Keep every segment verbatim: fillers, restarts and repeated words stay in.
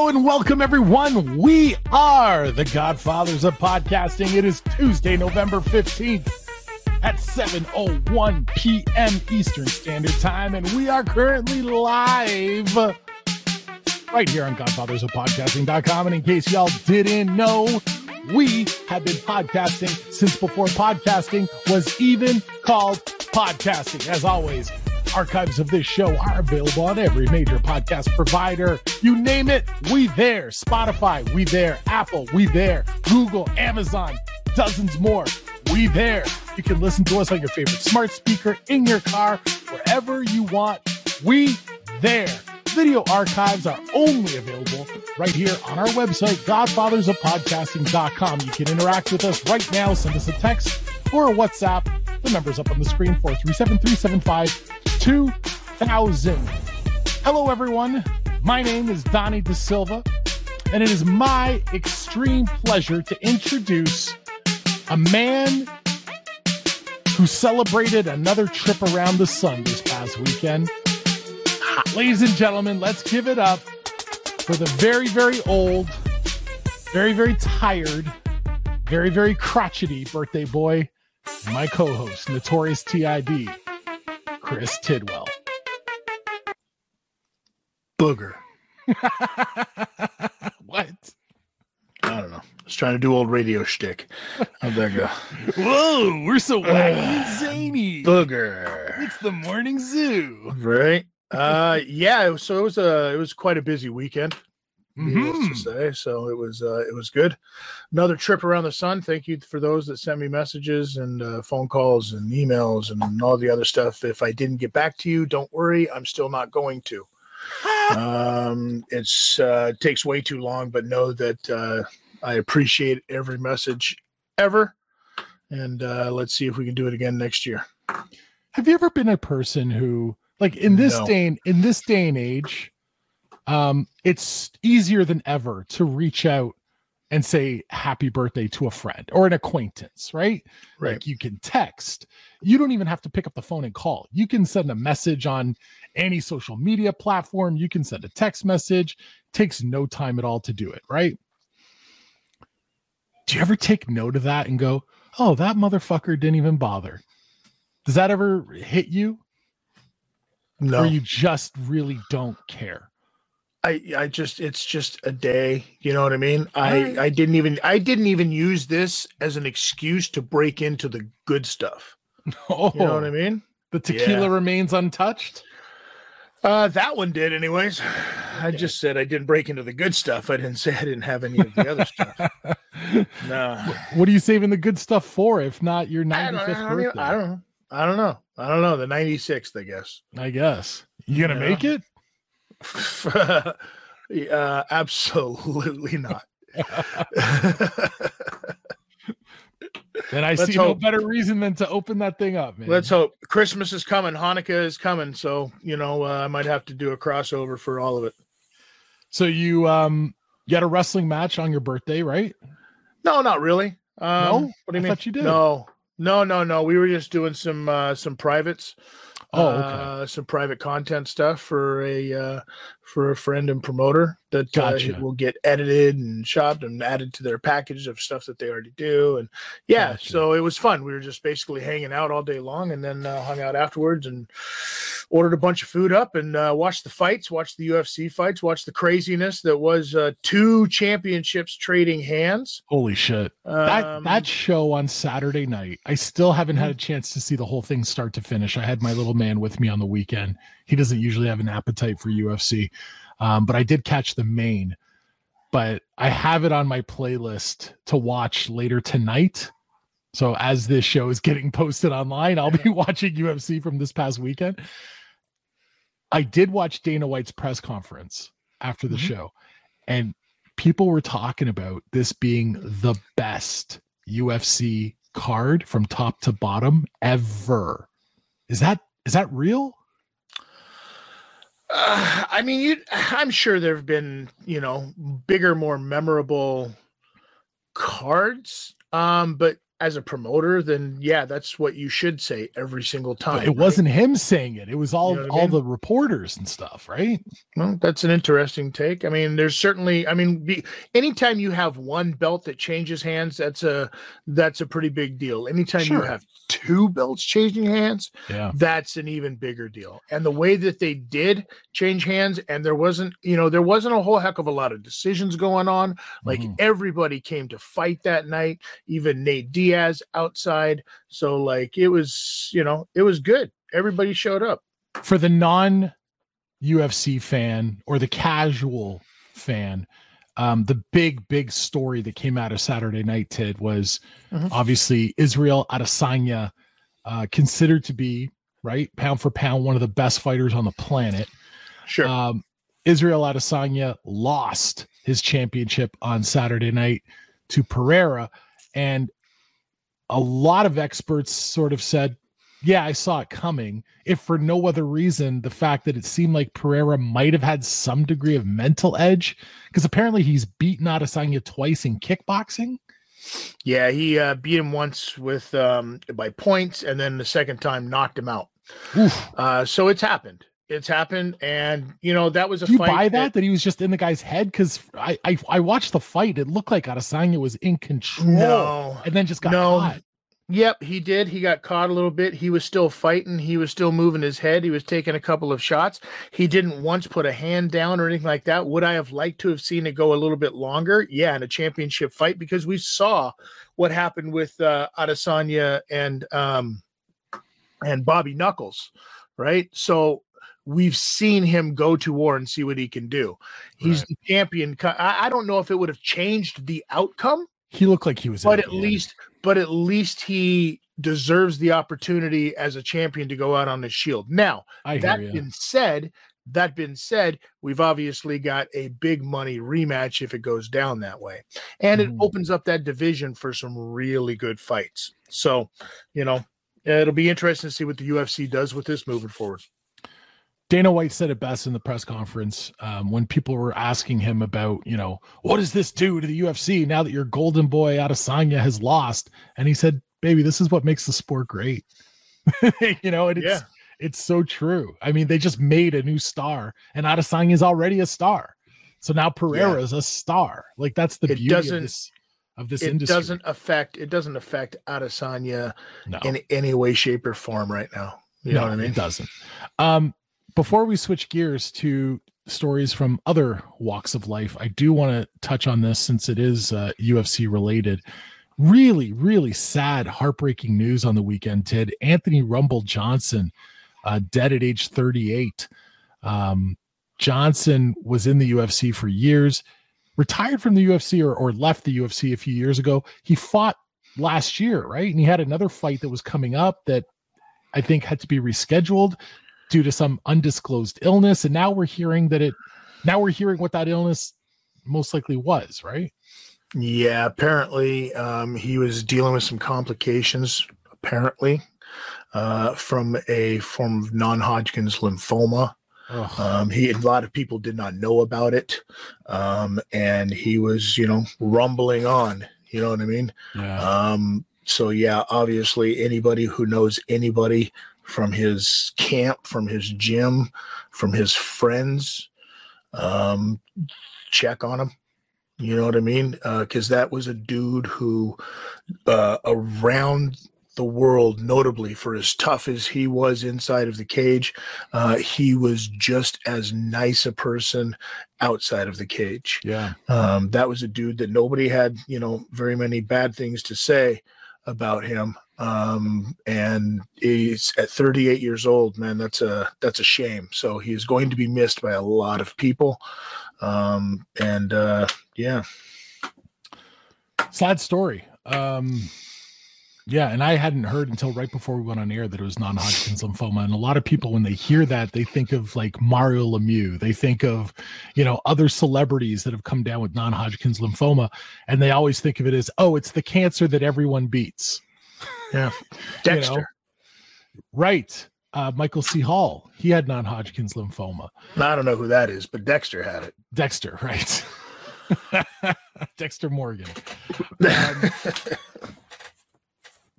Hello and welcome, everyone. We are the Godfathers of Podcasting. It is Tuesday, November fifteenth at seven oh one p.m. Eastern Standard Time, and we are currently live right here on Godfathers of Podcasting dot com. And in case y'all didn't know, we have been podcasting since before podcasting was even called podcasting. As always, archives of this show are available on every major podcast provider. You name it, we there. Spotify, we there. Apple, we there. Google, Amazon, dozens more, we there. You can listen to us on your favorite smart speaker, in your car, wherever you want. We there. Video archives are only available right here on our website, Godfathers of Podcasting dot com. You can interact with us right now. Send us a text or a WhatsApp. The number's up on the screen, four three seven, three seven five, two thousand. Hello, everyone. My name is Donnie De Silva, and it is my extreme pleasure to introduce a man who celebrated another trip around the sun this past weekend. Ladies and gentlemen, let's give it up for the very, very old, very, very tired, very, very crotchety birthday boy, my co-host, Notorious T I D, Chris Tidwell. Booger. What? I don't know. I was trying to do old radio shtick. How'd that go? Whoa, we're so wacky and zany. Booger. It's the morning zoo. Right? Uh, yeah. So it was a it was quite a busy weekend, needless Mm-hmm. to say. So it was uh, it was good. Another trip around the sun. Thank you for those that sent me messages and uh, phone calls and emails and all the other stuff. If I didn't get back to you, don't worry. I'm still not going to. um, it's uh, it takes way too long, but know that uh, I appreciate every message ever. And uh, let's see if we can do it again next year. Have you ever been a person who, like, in this No. day and, in this day and age, um, it's easier than ever to reach out and say happy birthday to a friend or an acquaintance, right? Right. Like, you can text. You don't even have to pick up the phone and call. You can send a message on any social media platform. You can send a text message. Takes no time at all to do it, right? Do you ever take note of that and go, oh, that motherfucker didn't even bother? Does that ever hit you? No. Or you just really don't care? I, I just it's just a day, you know what I mean? I, Alright. I didn't even I didn't even use this as an excuse to break into the good stuff. Oh, You know what I mean? the tequila Yeah. remains untouched? Uh that one did anyways. I just said I didn't break into the good stuff. I didn't say I didn't have any of the other stuff. No. What are you saving the good stuff for if not your I don't, ninety-fifth I don't, even- birthday? I don't know. I don't know. I don't know. The ninety-sixth, I guess. I guess. You gonna Yeah. make it? uh, absolutely not. Then I Let's see no hope. better reason than to open that thing up, man. Let's hope. Christmas is coming. Hanukkah is coming. So, you know, uh, I might have to do a crossover for all of it. So you um you had a wrestling match on your birthday, right? No, not really. Um, No? What do you I mean? thought you did. No, no, no, no. We were just doing some uh, some privates. Oh, okay. Uh, some private content stuff for a uh, for a friend and promoter that Gotcha. uh, will get edited and shopped and added to their package of stuff that they already do. And yeah, Gotcha. so it was fun. We were just basically hanging out all day long, and then uh, hung out afterwards and ordered a bunch of food up and uh, watched the fights, watched the U F C fights, watched the craziness that was uh, two championships trading hands. Holy shit. That Um, that show on Saturday night, I still haven't had a chance to see the whole thing start to finish. I had my little man with me on the weekend. He doesn't usually have an appetite for U F C, um, but I did catch the main. But I have it on my playlist to watch later tonight. So as this show is getting posted online, I'll be watching U F C from this past weekend. I did watch Dana White's press conference after the Mhm. show, and people were talking about this being the best U F C card from top to bottom ever. Is that is that real? Uh, I mean, you, I'm sure there have been, you know, bigger, more memorable cards. Um, but as a promoter, then yeah, that's what you should say every single time. But it right? wasn't him saying it. It was all, You know what I all mean? the reporters and stuff, right? Well, that's an interesting take. I mean, there's certainly, I mean, be, anytime you have one belt that changes hands, that's a that's a pretty big deal. Anytime Sure. you have two belts changing hands, Yeah. that's an even bigger deal. And the way that they did change hands, and there wasn't, you know, there wasn't a whole heck of a lot of decisions going on. Like Mhm. everybody came to fight that night, even Nate Diaz outside. So like it was, you know, it was good. Everybody showed up. For the non U F C fan or the casual fan, um, the big, big story that came out of Saturday night, Ted, was Mhm. obviously Israel Adesanya, uh, considered to be, right, pound for pound, one of the best fighters on the planet. Sure. Um, Israel Adesanya lost his championship on Saturday night to Pereira, and a lot of experts sort of said, yeah, I saw it coming, if for no other reason, the fact that it seemed like Pereira might have had some degree of mental edge, because apparently he's beaten Adesanya twice in kickboxing. Yeah, he uh, beat him once with um, by points, and then the second time knocked him out. Oof. Uh, so it's happened. It's happened, and you know that was a Do you fight buy that, that he was just in the guy's head? Because I, I I watched the fight. It looked like Adesanya was in control, No, and then just got no. caught. Yep, he did. He got caught a little bit. He was still fighting. He was still moving his head. He was taking a couple of shots. He didn't once put a hand down or anything like that. Would I have liked to have seen it go a little bit longer? Yeah, in a championship fight, because we saw what happened with uh, Adesanya and um, and Bobby Knuckles, right? So we've seen him go to war and see what he can do. He's Right. the champion. I, I don't know if it would have changed the outcome, He looked like he was, but at at the end. least, but at least he deserves the opportunity as a champion to go out on his shield. Now, I that hear you. being said, that being said, we've obviously got a big money rematch if it goes down that way, and Mhm. it opens up that division for some really good fights. So, you know, it'll be interesting to see what the U F C does with this moving forward. Dana White said it best in the press conference um, when people were asking him about, you know, what does this do to the U F C now that your golden boy Adesanya has lost? And he said, baby, this is what makes the sport great. you know, and it's, Yeah. it's so true. I mean, they just made a new star, and Adesanya is already a star. So now Pereira is a star. Like, that's the It beauty of doesn't- this, of this It industry. doesn't affect it doesn't affect Adesanya no. in any way, shape, or form right now. You no, know what I mean? It doesn't. Um, before we switch gears to stories from other walks of life, I do want to touch on this since it is uh, U F C related. Really, really sad, heartbreaking news on the weekend, Ted. Anthony Rumble Johnson, uh, dead at age thirty-eight. Um, Johnson was in the U F C for years, retired from the U F C or, or left the U F C a few years ago. He fought last year, right? And he had another fight that was coming up that I think had to be rescheduled due to some undisclosed illness. And now we're hearing that it, now we're hearing what that illness most likely was, right? Yeah, apparently um, he was dealing with some complications, apparently, uh, from a form of non-Hodgkin's lymphoma. Ugh. Um, he, a lot of people did not know about it. Um, and he was, you know, rumbling on, you know what I mean? Yeah. Um, so yeah, obviously anybody who knows anybody from his camp, from his gym, from his friends, um, check on him. You know what I mean? Uh, cause that was a dude who, uh, around the world, notably for as tough as he was inside of the cage, uh, he was just as nice a person outside of the cage. Yeah. Um, that was a dude that nobody had, you know, very many bad things to say about him. Um, and he's at thirty-eight years old, man. That's a, that's a shame. So he is going to be missed by a lot of people. Um, and, uh, yeah. Sad story. Um, yeah. And I hadn't heard until right before we went on air that it was non-Hodgkin's lymphoma. And a lot of people, when they hear that, they think of like Mario Lemieux. They think of, you know, other celebrities that have come down with non-Hodgkin's lymphoma. And they always think of it as, oh, it's the cancer that everyone beats. Yeah. You know? Dexter. Right. Uh, Michael C. Hall, he had non-Hodgkin's lymphoma. I don't know who that is, but Dexter had it. Dexter, right. Dexter Morgan. Um,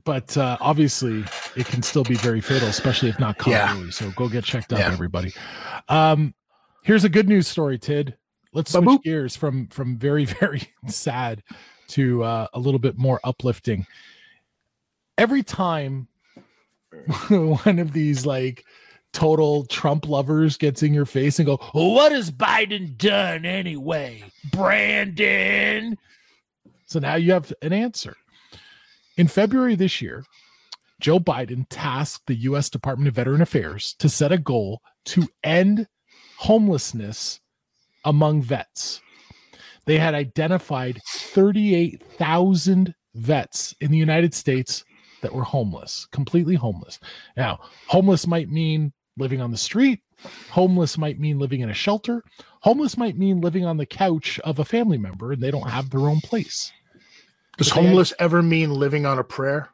but uh, obviously it can still be very fatal, especially if not caught Yeah. early. So go get checked out, Yeah. everybody. Um, here's a good news story, Tid. Let's switch Ba-boop. gears from from very, very sad to uh, a little bit more uplifting. Every time one of these like total Trump lovers gets in your face and go, what has Biden done anyway, Brandon? So now you have an answer. In February this year, Joe Biden tasked the U S Department of Veteran Affairs to set a goal to end homelessness among vets. They had identified thirty-eight thousand vets in the United States that were homeless, completely homeless. Now, homeless might mean living on the street. Homeless might mean living in a shelter. Homeless might mean living on the couch of a family member and they don't have their own place. Does But they homeless ever mean living on a prayer?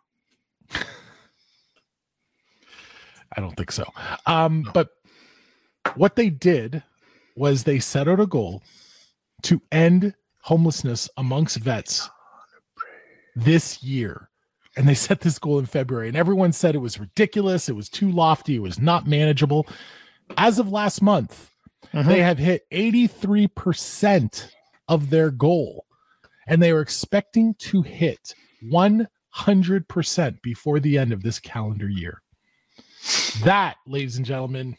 I don't think so. Um, but what they did was they set out a goal to end homelessness amongst vets this year. And they set this goal in February. And everyone said it was ridiculous. It was too lofty. It was not manageable. As of last month, Mhm. they have hit eighty-three percent of their goal. And they were expecting to hit one hundred percent before the end of this calendar year. That, ladies and gentlemen,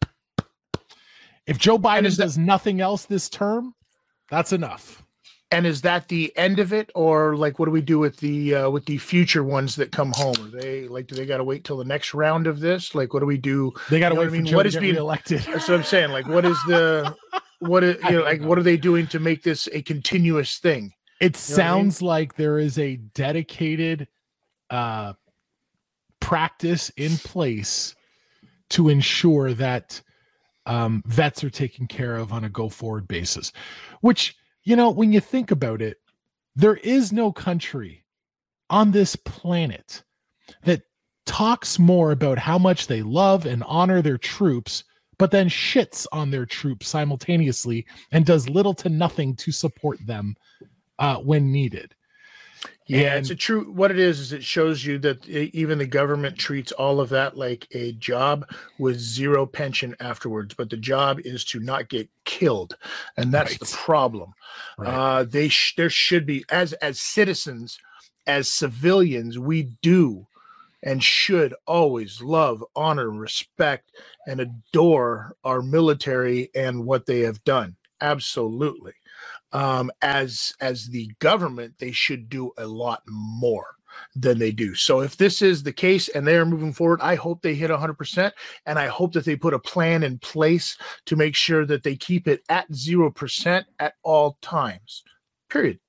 if Joe Biden is that- does nothing else this term, that's enough. And is that the end of it, or like what do we do with the uh, with the future ones that come home? Are they like do they got to wait till the next round of this? Like what do we do? They got to You know wait what I for mean? Joe What to is get being- reelected. That's what I'm saying. Like what is the what is I you know don't like know. what are they doing to make this a continuous thing? It You know what I mean? sounds like there is a dedicated uh, practice in place to ensure that um, vets are taken care of on a go forward basis, which, you know, when you think about it, there is no country on this planet that talks more about how much they love and honor their troops, but then shits on their troops simultaneously and does little to nothing to support them uh, when needed. Yeah, And- it's a true. What it is is it shows you that e- even the government treats all of that like a job with zero pension afterwards. But the job is to not get killed, and that's Right. the problem. Right. Uh, they sh- there should be as as citizens, as civilians, we do and should always love, honor, respect, and adore our military and what they have done. Absolutely. Um, as as the government, they should do a lot more than they do. So if this is the case and they are moving forward, I hope they hit one hundred percent, and I hope that they put a plan in place to make sure that they keep it at zero percent at all times. Period.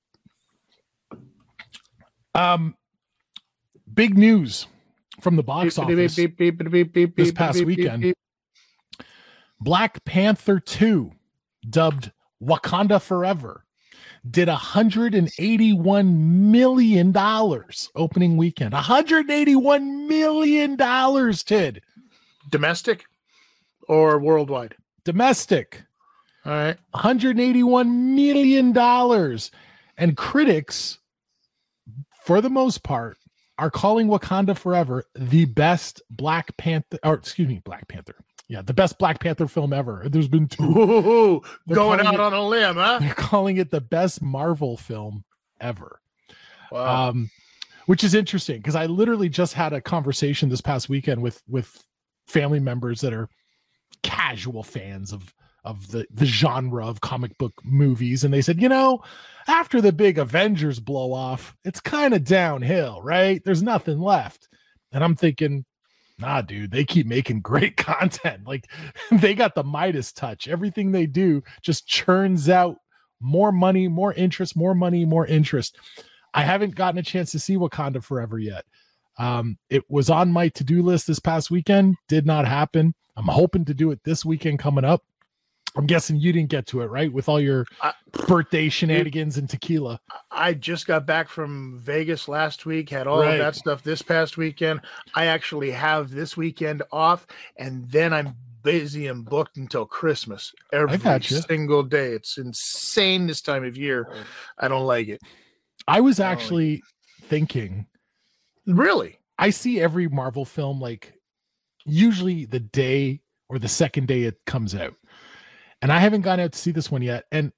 Um, big news from the box Beep, beep, office beep, beep, beep, beep, beep, this beep, past beep, beep, weekend. beep. Black Panther two, dubbed Wakanda Forever, did one hundred eighty-one million dollars opening weekend. one hundred eighty-one million dollars, Tid. Domestic or worldwide? Domestic. All right. one hundred eighty-one million dollars. And critics, for the most part, are calling Wakanda Forever the best Black Panther, or excuse me, Black Panther. Yeah, the best Black Panther film ever. There's been two. Ooh, They're going calling out it- on a limb, huh? They're calling it the best Marvel film ever. Wow. Um, which is interesting because I literally just had a conversation this past weekend with with family members that are casual fans of of the the genre of comic book movies, and they said, you know, after the big Avengers blow off, it's kind of downhill, right? There's nothing left. And I'm thinking, nah, dude, they keep making great content. Like they got the Midas touch. Everything they do just churns out more money, more interest, more money, more interest. I haven't gotten a chance to see Wakanda Forever yet. Um, it was on my to-do list this past weekend, did not happen. I'm hoping to do it this weekend coming up. I'm guessing you didn't get to it, right? With all your I- birthday shenanigans and tequila. I just got back from Vegas last week, had all Right. of that stuff this past weekend. I actually have this weekend off, and then I'm busy and booked until Christmas every gotcha. single day. It's insane this time of year. I don't like it. I was Oh. actually thinking Really? I see every Marvel film like usually the day or the second day it comes out. And I haven't gone out to see this one yet. And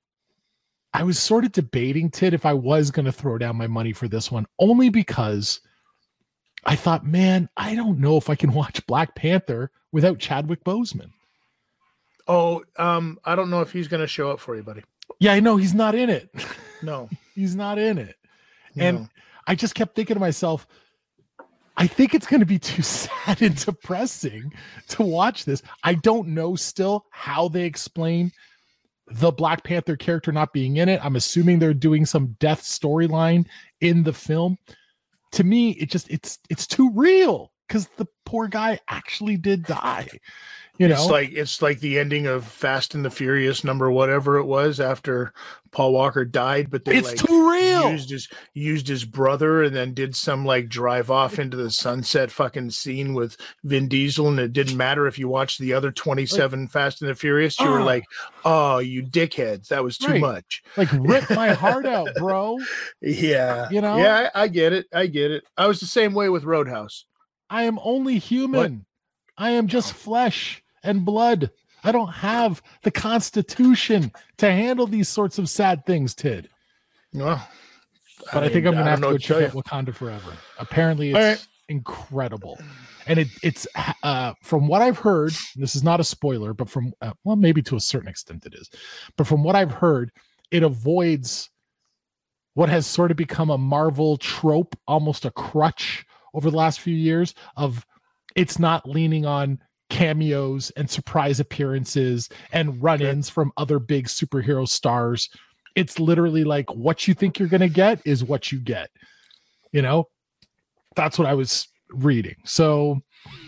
I was sort of debating, Tid, if I was going to throw down my money for this one, only because I thought, man, I don't know if I can watch Black Panther without Chadwick Boseman. Oh, um, I don't know if he's going to show up for you, buddy. Yeah, I know he's not in it. No, he's not in it. No. And I just kept thinking to myself, I think it's going to be too sad and depressing to watch this. I don't know still how they explain the Black Panther character not being in it. I'm assuming they're doing some death storyline in the film. To me, it just it's it's too real because the poor guy actually did die. You know, it's like it's like the ending of Fast and the Furious number whatever it was after Paul Walker died, but they it's like too real. used his used his brother and then did some like drive off into the sunset fucking scene with Vin Diesel, and it didn't matter if you watched the other twenty-seven like, Fast and the Furious, you uh, were like, oh, you dickheads, that was too right. much. Like rip my heart out, bro. Yeah, you know, yeah, I, I get it, I get it. I was the same way with Roadhouse. I am only human. What? I am just flesh and blood. I don't have the constitution to handle these sorts of sad things, Tid. Well, but I, I think I'm going to have to go check out Wakanda Forever. Apparently, it's right. incredible. And it, it's, uh, from what I've heard, this is not a spoiler, but from, uh, well, maybe to a certain extent it is. But from what I've heard, it avoids what has sort of become a Marvel trope, almost a crutch over the last few years of it's not leaning on cameos and surprise appearances and run-ins okay. from other big superhero stars. It's literally like what you think you're going to get is what you get. You know, that's what I was reading. So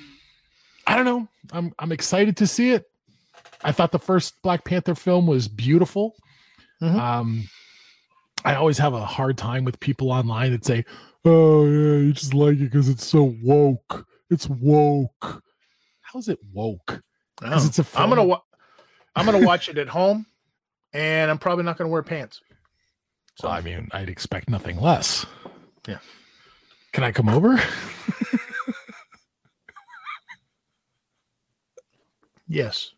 I don't know. I'm I'm excited to see it. I thought the first Black Panther film was beautiful. Mm-hmm. Um, I always have a hard time with people online that say, "Oh yeah, you just like it because it's so woke. It's woke." How's it woke? Because it's a film. I'm gonna wa- I'm gonna watch it at home, and I'm probably not gonna wear pants. So well, I mean, I'd expect nothing less. Yeah. Can I come over? Yes.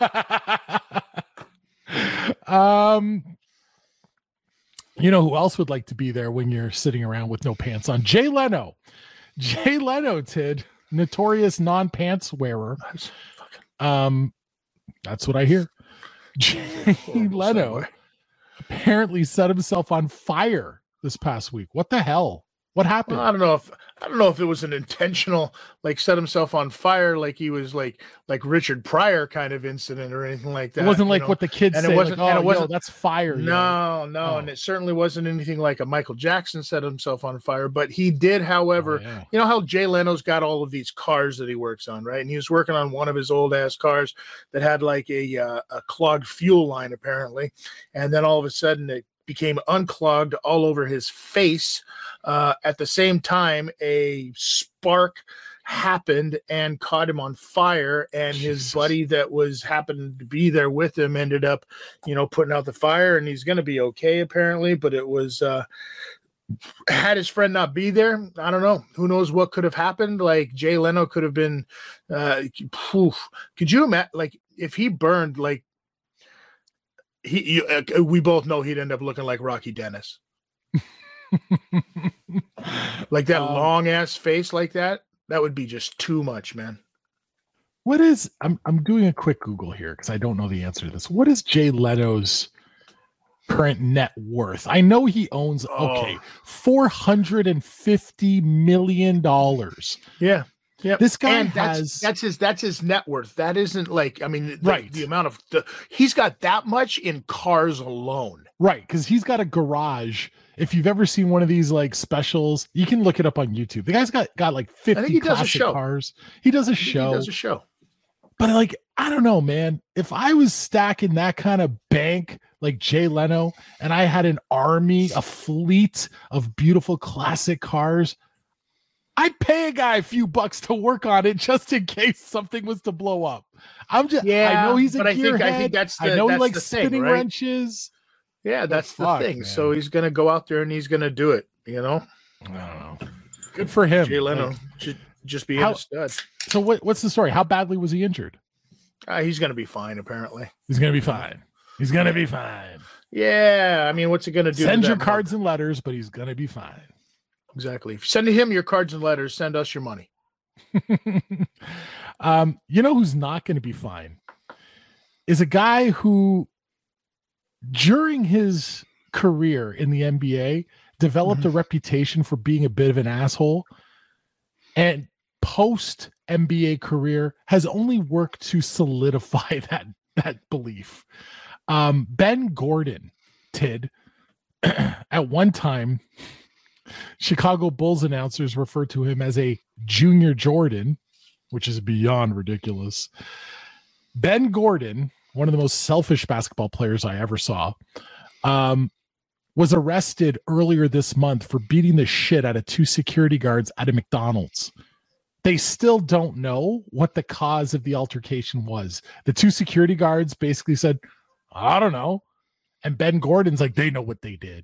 um. You know who else would like to be there when you're sitting around with no pants on? Jay Leno. Jay Leno, Tid. Notorious non-pants wearer. Um, that's what I hear. Jay Leno apparently set himself on fire this past week. What the hell? What happened? Well, I don't know if I don't know if it was an intentional, like set himself on fire, like he was like like Richard Pryor kind of incident or anything like that. It wasn't like know? what the kids and say. It wasn't, like, oh, and it wasn't yo, that's fire. No, yo. no, oh. And it certainly wasn't anything like a Michael Jackson set himself on fire. But he did, however, oh, yeah. you know how Jay Leno's got all of these cars that he works on, right? And he was working on one of his old ass cars that had like a uh, a clogged fuel line apparently, and then all of a sudden it became unclogged all over his face. Uh, at the same time, a spark happened and caught him on fire, and his Jesus. buddy that was happened to be there with him ended up, you know, putting out the fire, and he's going to be okay apparently. But it was, uh, had his friend not be there, I don't know. Who knows what could have happened? Like Jay Leno could have been, uh, poof. Could you imagine, like, if he burned, like, he, you, uh, we both know he'd end up looking like Rocky Dennis. Like that um, long ass face like that, that would be just too much, man. What is I'm I'm doing a quick Google here because I don't know the answer to this. What is Jay Leno's current net worth? I know he owns okay, oh. four hundred fifty million dollars. Yeah. Yeah, this guy and has that's, that's his that's his net worth. That isn't like, I mean, the, right. the amount of the, he's got that much in cars alone. Right, because he's got a garage. If you've ever seen one of these like specials, you can look it up on YouTube. The guy's got got like fifty I think he classic does a show. cars. He does a show. He does a show. But like, I don't know, man. If I was stacking that kind of bank like Jay Leno, and I had an army, a fleet of beautiful classic cars, I'd pay a guy a few bucks to work on it just in case something was to blow up. I'm just, yeah, I know he's a but I think, I think that's the, I know that's he likes spinning thing, right? wrenches. Yeah, that's fuck, the thing. Man. So he's going to go out there and he's going to do it, you know? I don't know. Good for him. Jay Leno Like, should just be how, in a stud. So what, what's the story? How badly was he injured? Uh, he's going to be fine, apparently. He's going to be fine. He's going to be fine. Yeah, I mean, what's it going to do? Send to your that cards month? and letters, but he's going to be fine. Exactly. Send him your cards and letters. Send us your money. um, you know who's not going to be fine is a guy who, during his career in the N B A, developed Mhm. a reputation for being a bit of an asshole, and post N B A career has only worked to solidify that that belief. Um, Ben Gordon, Tid, at one time, Chicago Bulls announcers referred to him as a Junior Jordan, which is beyond ridiculous. Ben Gordon, one of the most selfish basketball players I ever saw, um, was arrested earlier this month for beating the shit out of two security guards at a McDonald's. They still don't know what the cause of the altercation was. The two security guards basically said, I don't know. And Ben Gordon's like, they know what they did.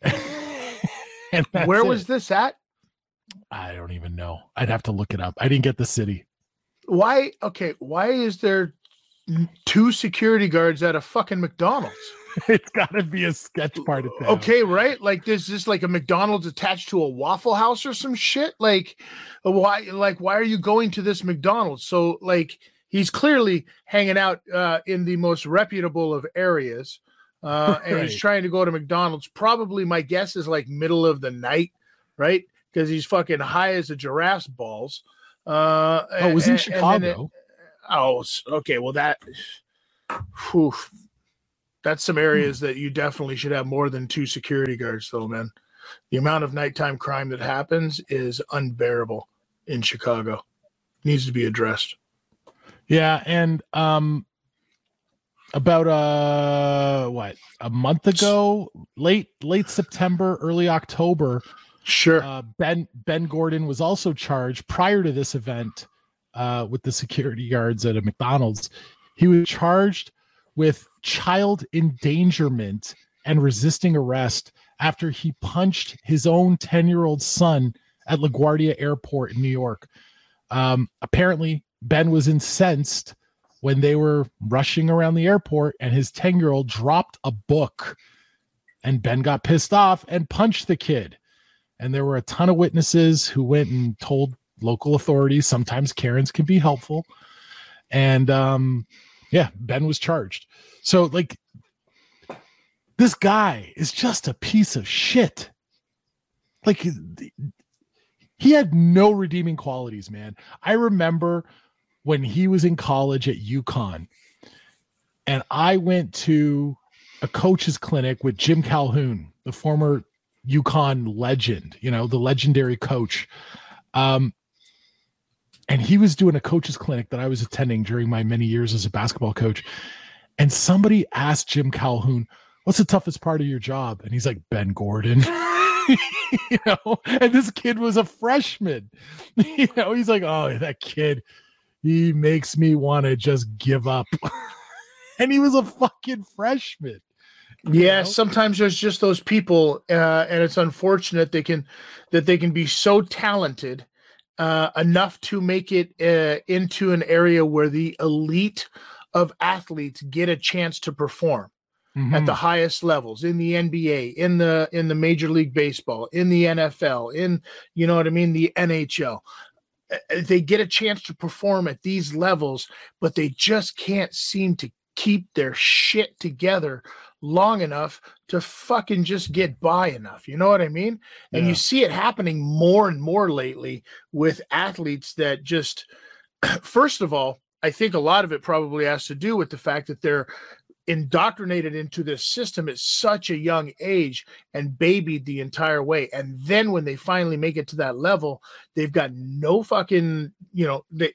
And Where it. was this at? I don't even know. I'd have to look it up. I didn't get the city. Why? Okay. Why is there two security guards at a fucking McDonald's? It's got to be a sketch part of town. Okay, right? Like there's just like a McDonald's attached to a Waffle House or some shit. Like why? Like why are you going to this McDonald's? So like he's clearly hanging out uh, in the most reputable of areas, uh, and Right. he's trying to go to McDonald's. Probably my guess is like middle of the night, right? Because he's fucking high as a giraffe's balls. Uh, Oh, it was in and- and then Chicago. it- oh, okay. Well, that. Whew. That's some areas that you definitely should have more than two security guards, though, man. The amount of nighttime crime that happens is unbearable in Chicago. Needs to be addressed. Yeah, and um, about uh, what a month ago, late late September, early October, Sure. uh, Ben Ben Gordon was also charged prior to this event uh, with the security guards at a McDonald's. He was charged with child endangerment and resisting arrest after he punched his own ten-year-old son at LaGuardia Airport in New York. Um, apparently, Ben was incensed when they were rushing around the airport and his ten-year-old dropped a book, and Ben got pissed off and punched the kid. And there were a ton of witnesses who went and told local authorities. Sometimes Karens can be helpful. And um, yeah, Ben was charged. So like, this guy is just a piece of shit. Like, he had no redeeming qualities, man. I remember when he was in college at UConn, and I went to a coach's clinic with Jim Calhoun, the former UConn legend, you know, the legendary coach. Um, and he was doing a coach's clinic that I was attending during my many years as a basketball coach. And somebody asked Jim Calhoun, what's the toughest part of your job? And he's like, Ben Gordon. You know, and this kid was a freshman. You know, he's like, oh, that kid, he makes me want to just give up. And he was a fucking freshman. Yeah, know? sometimes there's just those people, uh, and it's unfortunate they can that they can be so talented uh, enough to make it uh, into an area where the elite of athletes get a chance to perform Mhm. at the highest levels in the N B A, in the in the Major League Baseball, in the N F L, in you know what I mean, the N H L. Uh, They get a chance to perform at these levels, but they just can't seem to keep their shit together long enough to fucking just get by enough. You know what I mean? And Yeah. you see it happening more and more lately with athletes that just, first of all, I think a lot of it probably has to do with the fact that they're indoctrinated into this system at such a young age and babied the entire way. And then when they finally make it to that level, they've got no fucking, you know, they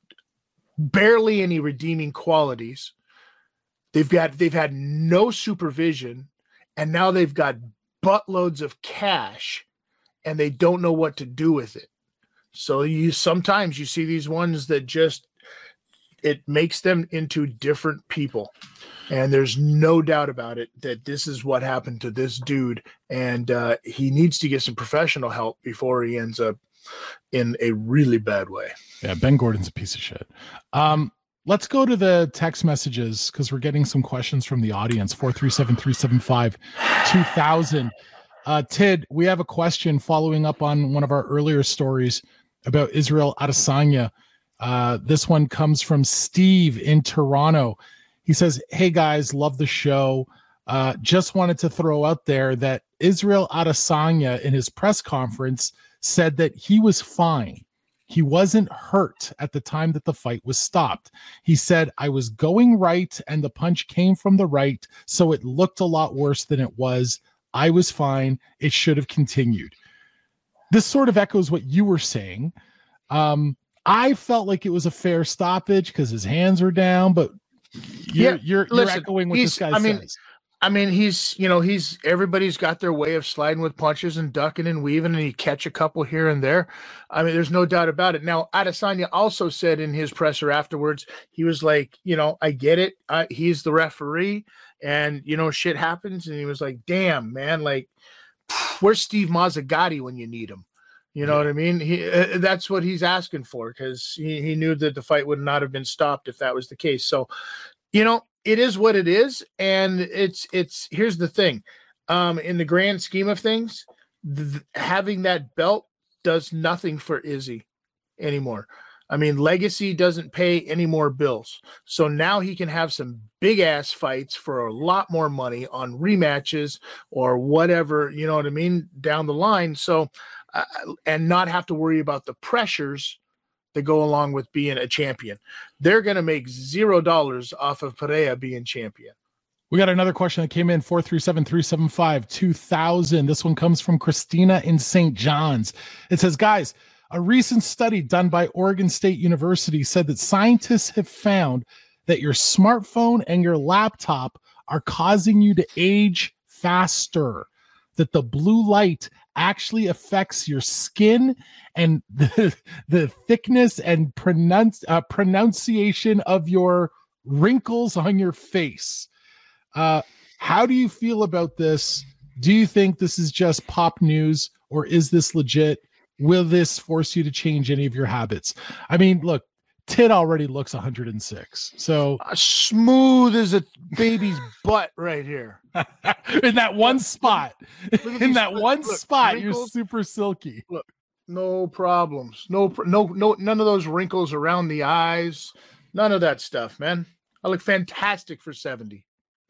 barely any redeeming qualities. They've got they've had no supervision, and now they've got buttloads of cash, and they don't know what to do with it. So you sometimes you see these ones that just it makes them into different people. And there's no doubt about it that this is what happened to this dude, and uh, he needs to get some professional help before he ends up in a really bad way. Yeah, Ben Gordon's a piece of shit. Um, let's go to the text messages because we're getting some questions from the audience. four three seven, three seven five, two thousand. Uh, Tid, we have a question following up on one of our earlier stories about Israel Adesanya. Uh, this one comes from Steve in Toronto. He says, hey guys, love the show. Uh, just wanted to throw out there that Israel Adesanya in his press conference said that he was fine. He wasn't hurt at the time that the fight was stopped. He said, I was going right and the punch came from the right, so it looked a lot worse than it was. I was fine. It should have continued. This sort of echoes what you were saying. Um, I felt like it was a fair stoppage because his hands were down, but you're, Yeah, you're, listen, you're echoing what he's- this guy I mean, says. I mean, he's, you know, he's, everybody's got their way of sliding with punches and ducking and weaving, and you catch a couple here and there. I mean, there's no doubt about it. Now, Adesanya also said in his presser afterwards, he was like, you know, I get it. I, he's the referee and, you know, shit happens. And he was like, damn, man, like, where's Steve Mazzagatti when you need him? You know Yeah. what I mean? He, uh, that's what he's asking for, because he, he knew that the fight would not have been stopped if that was the case. So, you know, it is what it is. And it's, it's, here's the thing. Um, in the grand scheme of things, th- having that belt does nothing for Izzy anymore. I mean, legacy doesn't pay any more bills. So now he can have some big ass fights for a lot more money on rematches or whatever, you know what I mean, down the line. So, uh, and not have to worry about the pressures that go along with being a champion. They're going to make zero dollars off of Pereira being champion. We got another question that came in, four three seven, three seven five, two thousand. This one comes from Christina in Saint John's. It says, guys, a recent study done by Oregon State University said that scientists have found that your smartphone and your laptop are causing you to age faster, that the blue light actually affects your skin and the, the thickness and pronounce, uh, pronunciation of your wrinkles on your face. Uh, how do you feel about this? Do you think this is just pop news or is this legit? Will this force you to change any of your habits? I mean, look, Tid already looks one hundred six. So Uh, smooth as a baby's butt right here. in that one spot, at in these- that look, one look, spot, wrinkles. you're super silky. No problems. No, pr- no, no, none of those wrinkles around the eyes. None of that stuff, man. I look fantastic for seventy.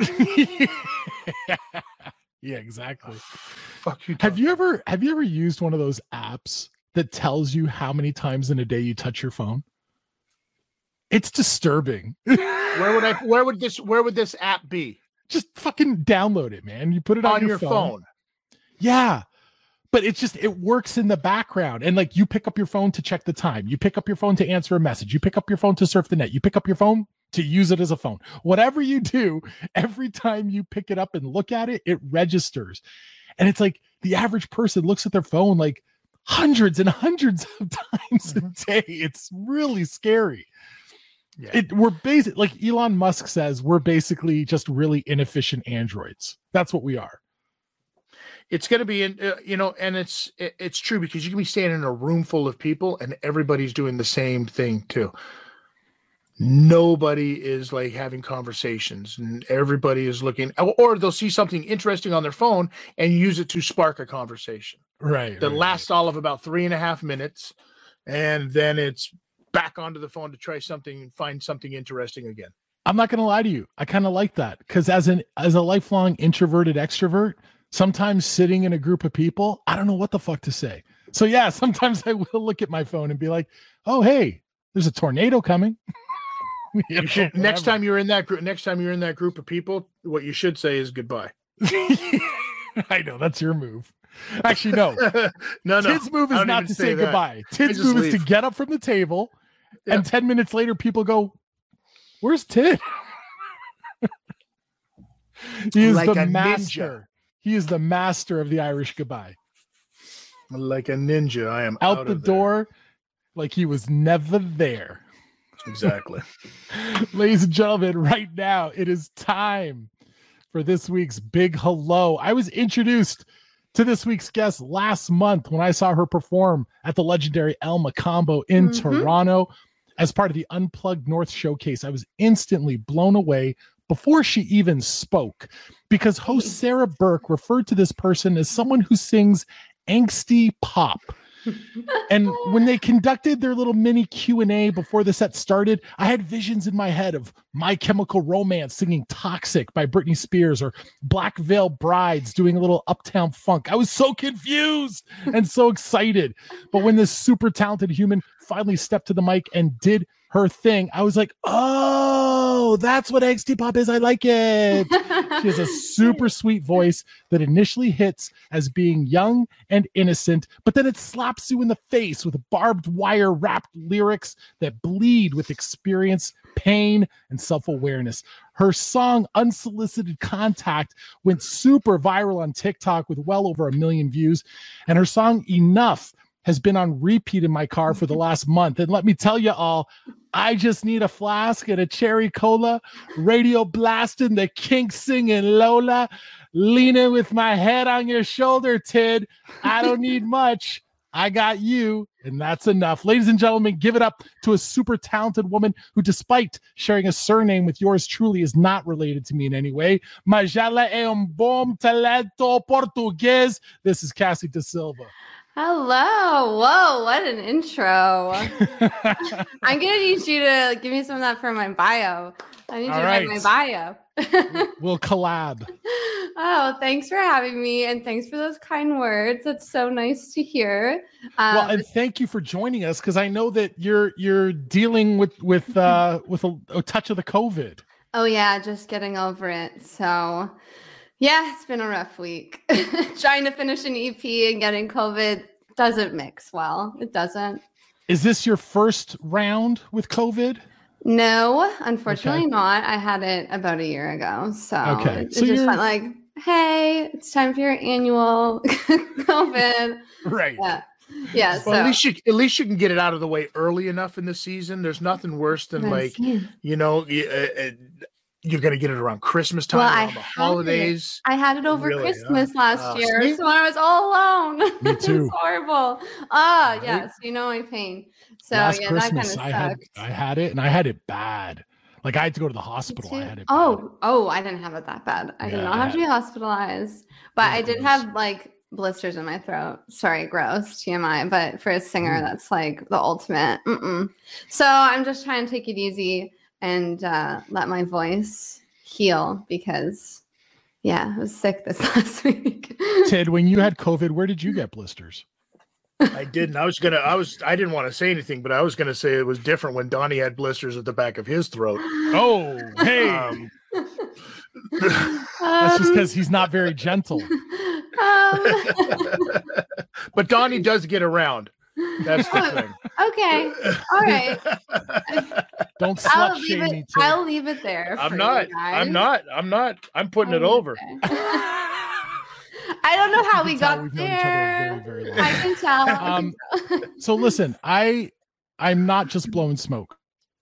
Yeah, exactly. Fuck you. Have you ever have you ever used one of those apps that tells you how many times in a day you touch your phone? It's disturbing. Where would I? Where would this? Where would this app be? Just fucking download it, man. You put it on, On your, your phone. phone. Yeah. But it's just, it works in the background. And like you pick up your phone to check the time. You pick up your phone to answer a message. You pick up your phone to surf the net. You pick up your phone to use it as a phone. Whatever you do, every time you pick it up and look at it, it registers. And it's like the average person looks at their phone like hundreds and hundreds of times a day. It's really scary. Yeah. It, we're basic, like Elon Musk says, we're basically just really inefficient androids. That's what we are. It's going to be in, uh, you know, and it's it, it's true, because you can be standing in a room full of people and everybody's doing the same thing too. Nobody is like having conversations, and everybody is looking, or they'll see something interesting on their phone and use it to spark a conversation Right. that right, lasts all of about three and a half minutes, and then it's back onto the phone to try something and find something interesting again. I'm not going to lie to you. I kind of like that because as an as a lifelong introverted extrovert, sometimes sitting in a group of people, I don't know what the fuck to say. So yeah, sometimes I will look at my phone and be like, "Oh, hey, there's a tornado coming." You You know, should, next whatever. time you're in that group, next time you're in that group of people, what you should say is goodbye. I know that's your move. Actually, no. no, no. Tid's move I is don't not even to say say that. goodbye. Tid's just move is to leave. get up from the table, Yeah. and ten minutes later, people go, "Where's Tid?" He is Like the a ninja. master. He is the master of the Irish goodbye. Like a ninja, I am Out, out the of there. door, like he was never there. Exactly. Ladies and gentlemen, right now it is time for this week's big hello. I was introduced to this week's guest. Last month, when I saw her perform at the legendary El Macambo in mm-hmm. Toronto as part of the Unplugged North Showcase, I was instantly blown away before she even spoke, because host Sarah Burke referred to this person as someone who sings angsty pop. And when they conducted their little mini Q and A before the set started, I had visions in my head of My Chemical Romance singing Toxic by Britney Spears, or Black Veil Brides doing a little Uptown Funk. I was so confused and so excited. But when this super talented human finally stepped to the mic and did her thing, I was like, oh, that's what angsty pop is. I like it. She has a super sweet voice that initially hits as being young and innocent, but then it slaps you in the face with barbed wire wrapped lyrics that bleed with experience, pain, and self-awareness. Her song Unsolicited Contact went super viral on TikTok with well over a million views, and her song Enough has been on repeat in my car for the last month. And let me tell you all, I just need a flask and a cherry cola, radio blasting, the Kinks singing Lola, leaning with my head on your shoulder, Tid. I don't need much. I got you, and that's enough. Ladies and gentlemen, give it up to a super talented woman who, despite sharing a surname with yours truly, is not related to me in any way. Mas ela é um bom talento português. This is Cassie Da Silva. Hello. Whoa, what an intro. I'm going to need you to give me some of that for my bio. I need All you to right. write my bio. We'll collab. Oh, thanks for having me, and thanks for those kind words. That's so nice to hear. Um, well, and thank you for joining us, because I know that you're you're dealing with with uh, with a, a touch of the COVID. Oh yeah, just getting over it. So yeah, it's been a rough week. Trying to finish an E P and getting COVID doesn't mix well. It doesn't. Is this your first round with COVID? No, unfortunately okay. not. I had it about a year ago. So, okay. it, so it just went like, hey, it's time for your annual COVID. Right. Yeah. Yeah. Well, so. at least you at least you can get it out of the way early enough in the season. There's nothing worse than nice. like, you know, uh, uh, you're going to get it around Christmas time, well, around the holidays. It. I had it over really, uh, Christmas last uh, year, see? so I was all alone. Me too. It's horrible. Ah, right. Yes, you know my pain. So last yeah, Christmas, that I kind had of sucked. I had it, and I had it bad. Like I had to go to the hospital. I had it. Oh, bad. oh, I didn't have it that bad. I yeah, did not have to be hospitalized, but yeah, I did have like blisters in my throat. Sorry, gross, T M I. But for a singer, mm. that's like the ultimate. Mm-mm. So I'm just trying to take it easy and uh, let my voice heal, because yeah, I was sick this last week. Tid, when you had COVID, where did you get blisters? I didn't. I was gonna. I was. I didn't want to say anything, but I was gonna say it was different when Donnie had blisters at the back of his throat. Oh, hey. Um, That's just because he's not very gentle. Um, but Donnie does get around. That's the thing. Okay. All right. Don't slut shame me. Too. I'll leave it there. I'm not. I'm not. I'm not. I'm putting it over. I don't know how we got there. Very, very long. I can tell. Um, so listen, I I'm not just blowing smoke.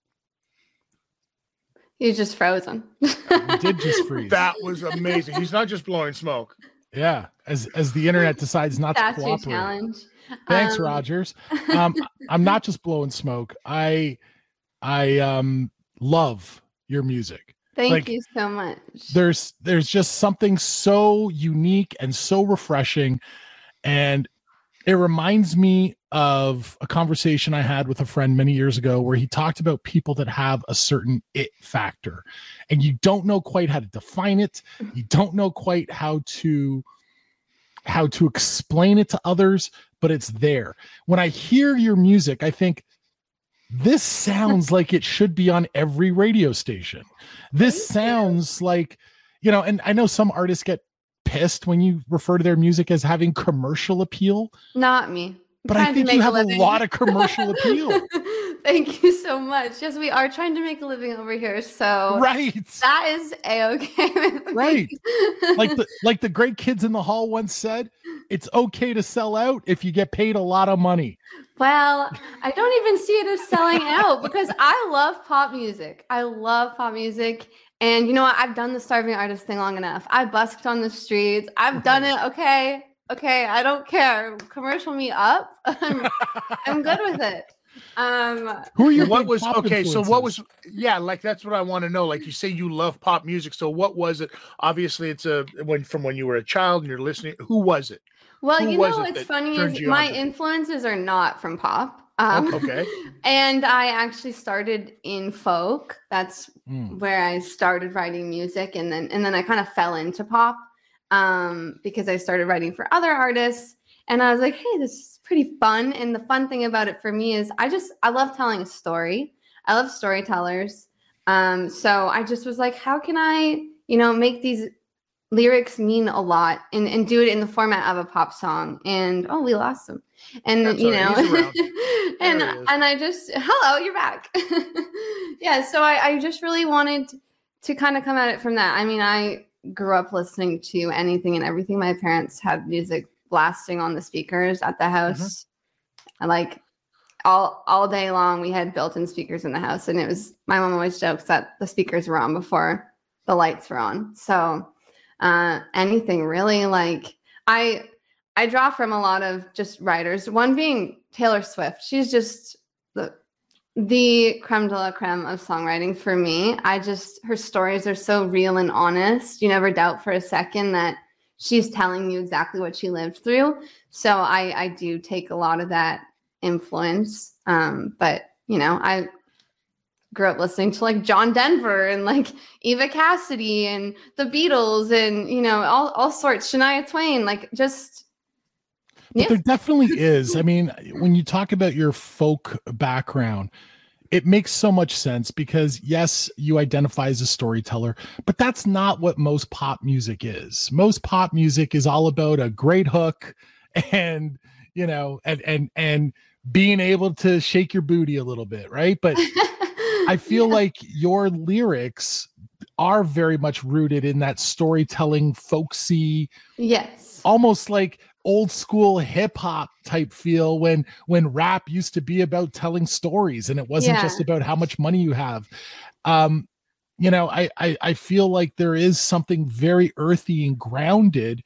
He's just frozen. We did just freeze. That was amazing. He's not just blowing smoke. Yeah, as as the internet decides not That's to cooperate. Your challenge. Thanks, um, Rogers. Um, I'm not just blowing smoke. I I um love your music. Thank like, you so much. There's there's just something so unique and so refreshing, and it reminds me of a conversation I had with a friend many years ago where he talked about people that have a certain it factor, and you don't know quite how to define it. You don't know quite how to how to explain it to others, but it's there. When I hear your music, I think, this sounds like it should be on every radio station. This sounds like, you know, and I know some artists get pissed when you refer to their music as having commercial appeal. Not me. But I think you have a, a lot of commercial appeal. Thank you so much. Yes, we are trying to make a living over here. So right. That is a-okay with me. Right. Like the like the great kids in the hall once said, it's okay to sell out if you get paid a lot of money. Well, I don't even see it as selling out, because I love pop music. I love pop music. And you know what? I've done the starving artist thing long enough. I busked on the streets. I've done it. Okay. okay, I don't care. Commercial me up. I'm, I'm good with it. Um, Who are your what big was pop okay? So what influences? was yeah? Like that's what I want to know. Like you say you love pop music. So what was it? Obviously, it's a when from when you were a child and you're listening. Who was it? well, Who you was know it what's that funny turned is you on my to it? influences are not from pop. Um, Okay. And I actually started in folk. That's Mm. where I started writing music, and then and then I kind of fell into pop um, because I started writing for other artists. And I was like, hey, this is pretty fun. And the fun thing about it for me is I just I love telling a story. I love storytellers. Um, so I just was like, how can I, you know, make these lyrics mean a lot and, and do it in the format of a pop song? And oh, we lost them. And That's you all right. know, He's around. and There he is. and I just hello, you're back. Yeah, so I, I just really wanted to kind of come at it from that. I mean, I grew up listening to anything and everything. My parents had music blasting on the speakers at the house. I like all all day long we had built-in speakers in the house, and it was my mom always jokes that the speakers were on before the lights were on. So uh anything really, like I I draw from a lot of just writers, one being Taylor Swift. She's just the the creme de la creme of songwriting for me. I just her stories are so real and honest. You never doubt for a second that she's telling you exactly what she lived through. So I I do take a lot of that influence. Um, but you know, I grew up listening to like John Denver and like Eva Cassidy and the Beatles and you know all all sorts, Shania Twain, like just But yeah. there definitely is. I mean, when you talk about your folk background, it makes so much sense because yes, you identify as a storyteller, but that's not what most pop music is. Most pop music is all about a great hook and, you know, and and and being able to shake your booty a little bit, right? But I feel Yeah. like your lyrics are very much rooted in that storytelling, folksy, Yes. almost like old school hip hop type feel when when rap used to be about telling stories and it wasn't Yeah. just about how much money you have. Um, you know, I, I I feel like there is something very earthy and grounded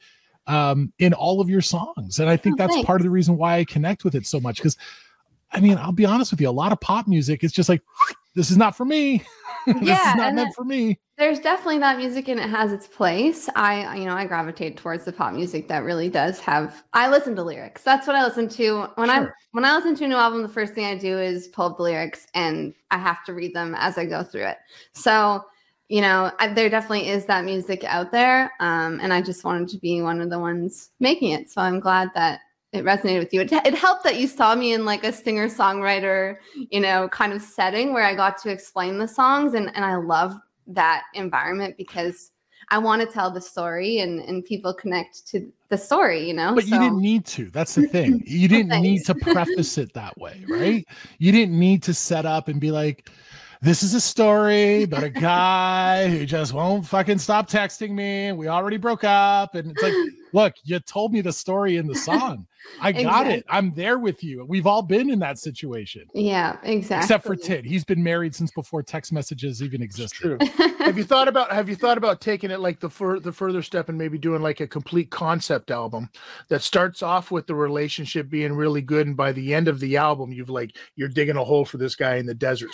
um in all of your songs. And I think Oh, that's thanks. part of the reason why I connect with it so much. Because I mean, I'll be honest with you, a lot of pop music is just like, this is not for me. This Yeah, is not and meant that- for me. There's definitely that music and it has its place. I, you know, I gravitate towards the pop music that really does have, I listen to lyrics. That's what I listen to. When I Sure. when I listen to a new album, the first thing I do is pull up the lyrics and I have to read them as I go through it. So, you know, I, there definitely is that music out there. Um, and I just wanted to be one of the ones making it. So I'm glad that it resonated with you. It, it helped that you saw me in like a singer-songwriter, you know, kind of setting where I got to explain the songs. And, and I love that environment because I want to tell the story and, and people connect to the story, you know? But So- you didn't need to. That's the thing. You didn't thanks. need to preface it that way, right? You didn't need to set up and be like, this is a story about a guy who just won't fucking stop texting me. We already broke up. And it's like, look, you told me the story in the song. I got Exactly. it. I'm there with you. We've all been in that situation. Yeah, exactly. Except for Tid. He's been married since before text messages even It's existed. true. Have you thought about have you thought about taking it like the fur, the further step and maybe doing like a complete concept album that starts off with the relationship being really good and by the end of the album you've like you're digging a hole for this guy in the desert.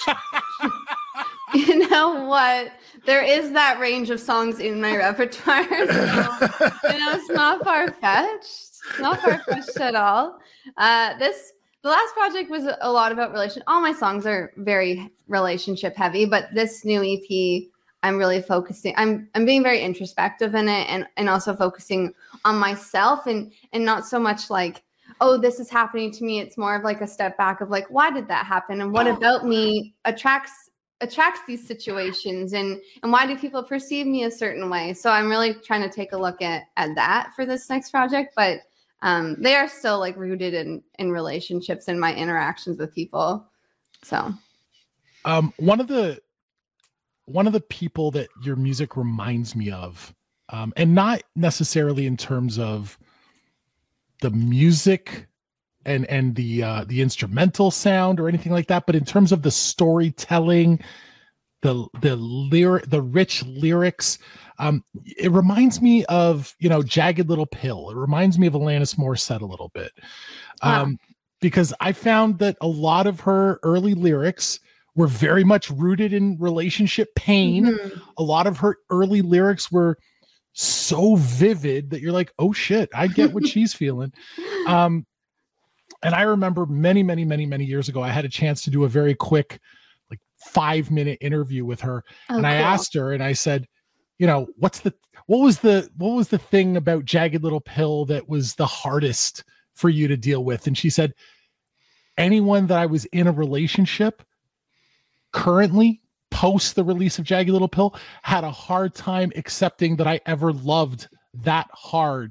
You know what? There is that range of songs in my repertoire. So, you know, it's not far fetched. Not far fetched at all. Uh, this the last project was a lot about relation. All my songs are very relationship heavy, but this new E P, I'm really focusing. I'm I'm being very introspective in it, and and also focusing on myself, and and not so much like, oh, this is happening to me. It's more of like a step back of like, why did that happen, and what about me attracts attracts these situations, and and why do people perceive me a certain way? So I'm really trying to take a look at at that for this next project, but um they are still like rooted in in relationships and my interactions with people. So Um, one of the one of the people that your music reminds me of, um, and not necessarily in terms of the music and and the uh, the instrumental sound or anything like that, but in terms of the storytelling, the the lyric, the rich lyrics. Um, it reminds me of, you know, Jagged Little Pill. It reminds me of Alanis Morissette a little bit. Wow. Um, because I found that a lot of her early lyrics were very much rooted in relationship pain. Mhm. A lot of her early lyrics were so vivid that you're like, oh shit, I get what she's feeling. Um, and I remember many, many, many, many years ago, I had a chance to do a very quick, like five minute interview with her. Oh, and I cool. asked her and I said, you know, what's the, what was the, what was the thing about Jagged Little Pill that was the hardest for you to deal with? And she said, anyone that I was in a relationship currently post the release of Jagged Little Pill had a hard time accepting that I ever loved that hard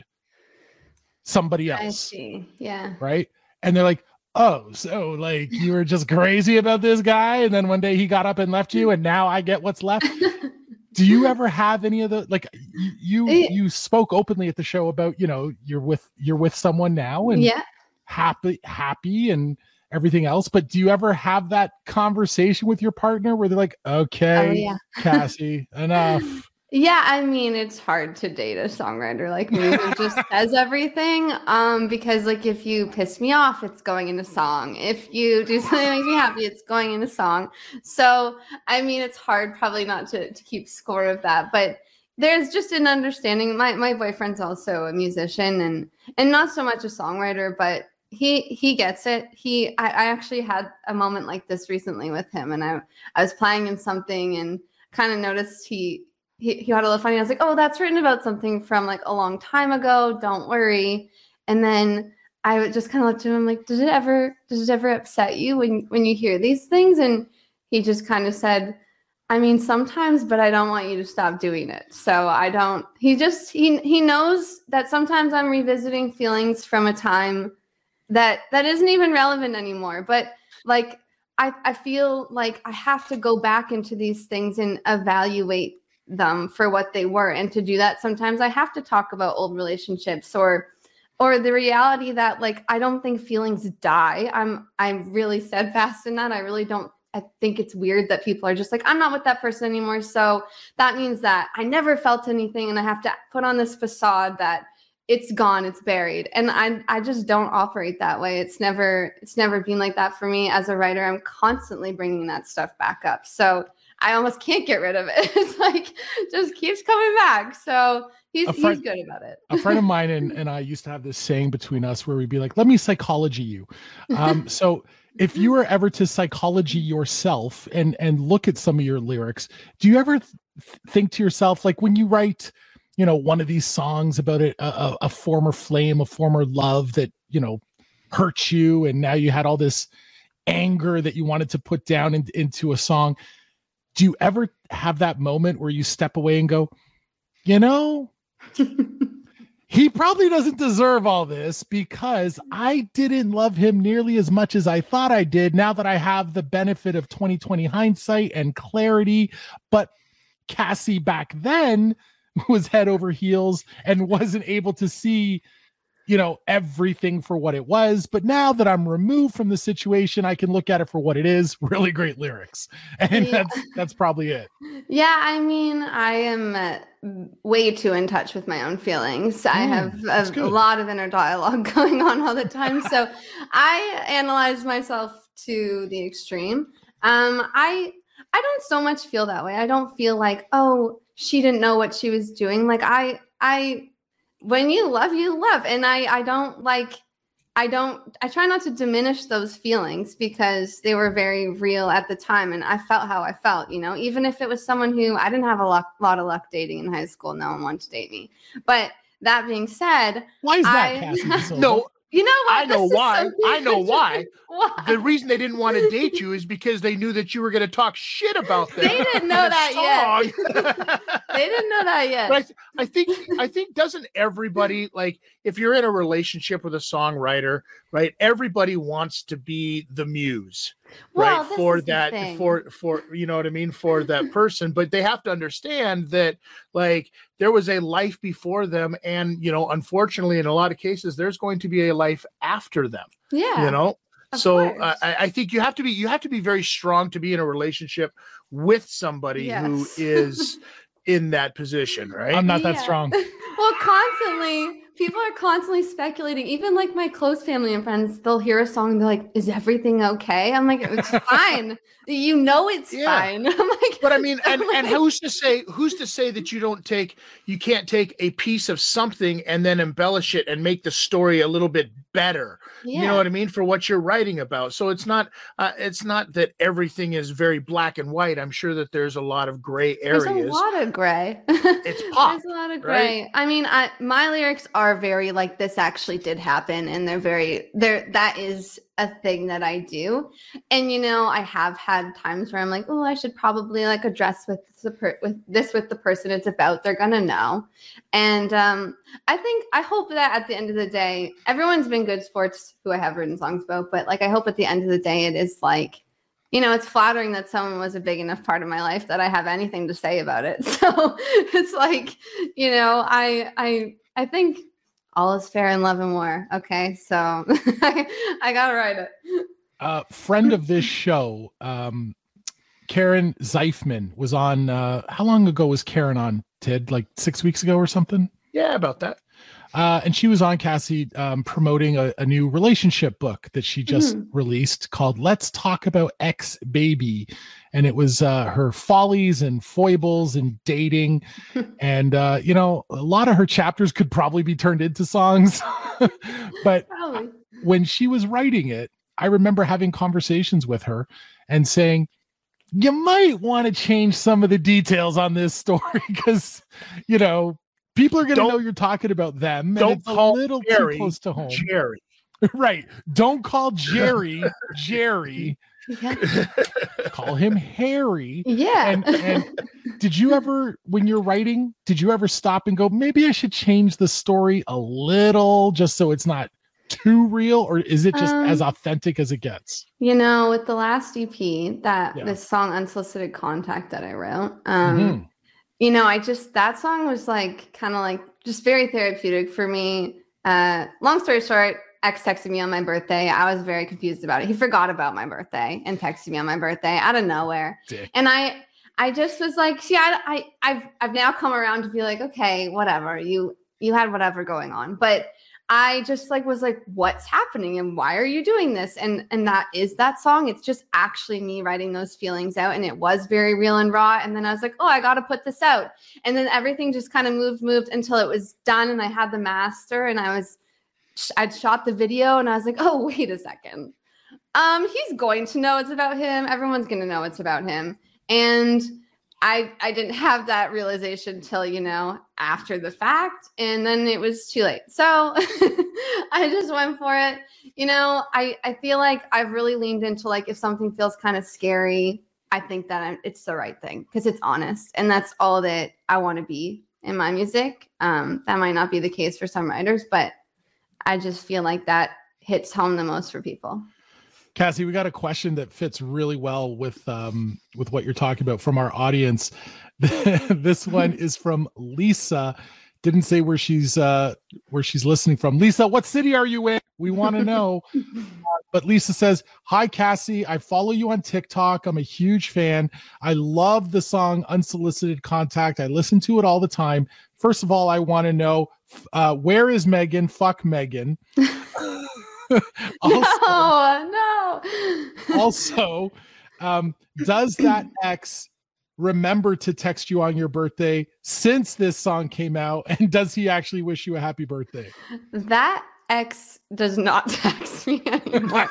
somebody else. I see. Yeah. Right. And they're like, oh, so like you were just crazy about this guy. And then one day he got up and left you. And now I get what's left. Do you ever have any of the, like you, you, you spoke openly at the show about, you know, you're with, you're with someone now and yeah. happy, happy and everything else. But do you ever have that conversation with your partner where they're like, okay, Oh, yeah. Cassie, enough. Yeah, I mean, it's hard to date a songwriter like me who just says everything. Um, because like if you piss me off, it's going in a song. If you do something that makes me happy, it's going in a song. So I mean, it's hard probably not to, to keep score of that, but there's just an understanding. My my boyfriend's also a musician and and not so much a songwriter, but he he gets it. He I, I actually had a moment like this recently with him, and I I was playing in something and kind of noticed he. He, he got a little funny. I was like, oh, that's written about something from like a long time ago. Don't worry. And then I just kind of looked at him like, did it ever, did it ever upset you when, when you hear these things? And he just kind of said, I mean, sometimes, but I don't want you to stop doing it. So I don't, he just, he, he knows that sometimes I'm revisiting feelings from a time that, that isn't even relevant anymore. But like, I, I feel like I have to go back into these things and evaluate them for what they were. And to do that, sometimes I have to talk about old relationships or or the reality that like I don't think feelings die. I'm I'm really steadfast in that. I really don't I think it's weird that people are just like, I'm not with that person anymore. So that means that I never felt anything and I have to put on this facade that it's gone, it's buried. And I I just don't operate that way. It's never it's never been like that for me as a writer. I'm constantly bringing that stuff back up. So I almost can't get rid of it. It's like just keeps coming back. So he's friend, he's good about it. A friend of mine and, and I used to have this saying between us where we'd be like, let me psychology you. Um, so if you were ever to psychology yourself and and look at some of your lyrics, do you ever th- think to yourself, like when you write, you know, one of these songs about it, a, a former flame, a former love that, you know, hurt you, and now you had all this anger that you wanted to put down in, into a song. Do you ever have that moment where you step away and go, you know, he probably doesn't deserve all this because I didn't love him nearly as much as I thought I did now that I have the benefit of twenty twenty hindsight and clarity. But Cassie back then was head over heels and wasn't able to see, you know, everything for what it was. But now that I'm removed from the situation, I can look at it for what it is. Really great lyrics. And yeah. that's that's probably it. Yeah, I mean, I am uh, way too in touch with my own feelings. Mm, I have a, a lot of inner dialogue going on all the time. So I analyze myself to the extreme. Um, I I don't so much feel that way. I don't feel like, oh, she didn't know what she was doing. Like I I when you love, you love. And I, I don't like, I don't, I try not to diminish those feelings because they were very real at the time. And I felt how I felt, you know, even if it was someone who I didn't have a lot, lot of luck dating in high school. No one wanted to date me. But that being said, why is that, I, Cassie? No. You know what? I know why. So I know why. why. The reason they didn't want to date you is because they knew that you were going to talk shit about them. They didn't know that yet. They didn't know that yet. But I, th- I think, I think, doesn't everybody, like, if you're in a relationship with a songwriter, right? Everybody wants to be the muse, well, right? For that, for, for, you know what I mean? For that person. But they have to understand that, like, there was a life before them. And, you know, unfortunately, in a lot of cases, there's going to be a life after them. Yeah. You know? Of So course. uh, I, I think you have to be you have to be very strong to be in a relationship with somebody Yes. who is in that position, right? I'm not that Yeah. strong. Well, constantly, people are constantly speculating. Even like my close family and friends, they'll hear a song and they're like, "Is everything okay?" I'm like, "It's fine. You know it's Yeah. fine." I'm like, But I mean, and I'm and like- who's to say who's to say that you don't take you can't take a piece of something and then embellish it and make the story a little bit better. yeah. You know what I mean, for what you're writing about. So it's not uh, it's not that everything is very black and white. I'm sure that there's a lot of gray There's areas. a lot of gray. It's pop, There's a lot of right? gray. I mean, I, my lyrics are very like this actually did happen, and they're very they're that is a thing that I do. And you know, I have had times where I'm like, oh, I should probably like address with the per- with this with the person it's about. They're gonna know. And um, I think I hope that at the end of the day, everyone's been good sports who I have written songs about, but like I hope at the end of the day, it is like, you know, it's flattering that someone was a big enough part of my life that I have anything to say about it. So it's like, you know, I I I think all is fair in love and war. Okay, so I, I gotta write it. Uh, friend of this show, um, Karen Zeifman was on. Uh, how long ago was Karen on, Ted? Like six weeks ago or something? Yeah, about that. Uh, and she was on, Cassie, um, promoting a, a new relationship book that she just Mhm. released called Let's Talk About Ex Baby. And it was uh, her follies and foibles and dating. And, uh, you know, a lot of her chapters could probably be turned into songs. But Probably. when she was writing it, I remember having conversations with her and saying, you might want to change some of the details on this story because, you know, people are going to Don't- know you're talking about them. And don't it's a call little Jerry too close to home. Jerry. Right. Don't call Jerry Jerry. Yeah. Call him Harry. Yeah. And, and did you ever, when you're writing, did you ever stop and go, maybe I should change the story a little just so it's not too real? Or is it just Um, as authentic as it gets? You know, with the last E P, that Yeah. this song Unsolicited Contact that I wrote, um, Mhm. you know, I just that song was like kind of like just very therapeutic for me. Uh, long story short, ex texted me on my birthday. I was very confused about it. He forgot about my birthday and texted me on my birthday out of nowhere. Dick. And I I just was like, see, I, I I've I've now come around to be like, okay, whatever. You you had whatever going on. But I just like was like, what's happening and why are you doing this? And and that is that song. It's just actually me writing those feelings out, and it was very real and raw. And then I was like, oh, I got to put this out. And then everything just kind of moved, moved until it was done, and I had the master, and I was, I'd shot the video, and I was like, oh, wait a second. Um, he's going to know it's about him. Everyone's going to know it's about him, and I I didn't have that realization till, you know, after the fact, and then it was too late. So I just went for it. You know, I I feel like I've really leaned into like if something feels kind of scary, I think that I'm, it's the right thing because it's honest, and that's all that I want to be in my music. Um, that might not be the case for some writers, but I just feel like that hits home the most for people. Cassie, we got a question that fits really well with um, with what you're talking about from our audience. This one is from Lisa. Didn't say where she's uh, where she's listening from. Lisa, what city are you in? We want to know. Uh, but Lisa says, "Hi, Cassie. I follow you on TikTok. I'm a huge fan. I love the song Unsolicited Contact. I listen to it all the time. First of all, I want to know uh, where is Megan? Fuck Megan." Also, no, no. also, um, does that ex remember to text you on your birthday since this song came out? And does he actually wish you a happy birthday? That ex does not text me anymore.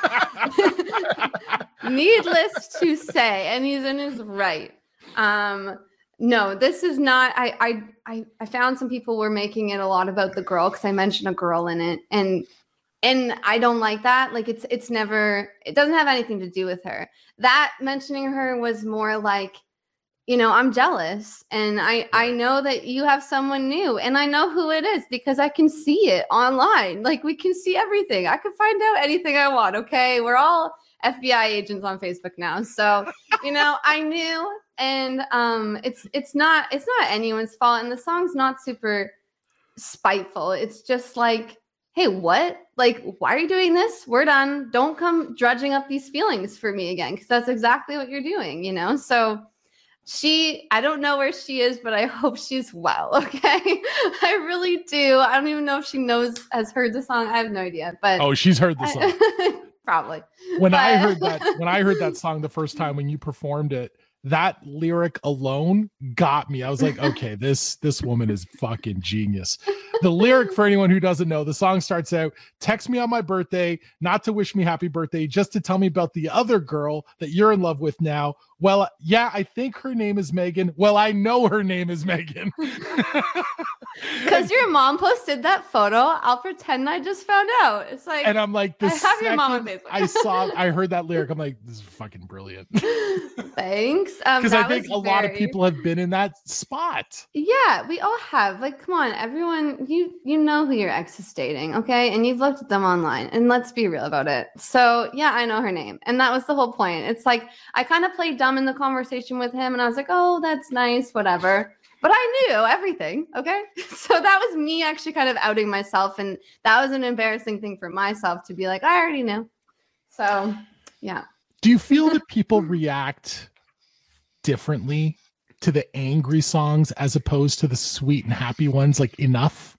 Needless to say, and he's in his right. Um, no, this is not. I I I, I found some people were making it a lot about the girl because I mentioned a girl in it, and and I don't like that. Like it's it's never. It doesn't have anything to do with her. That mentioning her was more like, you know, I'm jealous, and I I know that you have someone new, and I know who it is because I can see it online. Like we can see everything. I can find out anything I want. Okay, we're all F B I agents on Facebook now, so you know I knew, and um, it's it's not it's not anyone's fault, and the song's not super spiteful. It's just like, hey, what? Like, why are you doing this? We're done. Don't come drudging up these feelings for me again, because that's exactly what you're doing, you know? So she, I don't know where she is, but I hope she's well, okay? I really do. I don't even know if she knows, has heard the song. I have no idea, but. Oh, she's heard the song. Probably. When but... I heard that, when I heard that song the first time when you performed it, that lyric alone got me. I was like, okay, this this woman is fucking genius. The lyric, for anyone who doesn't know, the song starts out, text me on my birthday, not to wish me happy birthday, just to tell me about the other girl that you're in love with now. Well, yeah, I think her name is Megan. Well, I know her name is Megan. Because your mom posted that photo, I'll pretend I just found out. It's like, and I'm like, the I have your mom on Facebook. I saw, I heard that lyric. I'm like, this is fucking brilliant. Thanks. Because um, I think a very... lot of people have been in that spot. Yeah, we all have. Like, come on, everyone, you you know who your ex is dating, okay? And you've looked at them online, and let's be real about it. So yeah, I know her name, and that was the whole point. It's like I kind of played dumb in the conversation with him, and I was like, oh, that's nice, whatever. But I knew everything, okay? So that was me actually kind of outing myself, and that was an embarrassing thing for myself to be like, I already knew. So yeah. Do you feel that people react differently to the angry songs as opposed to the sweet and happy ones, like enough?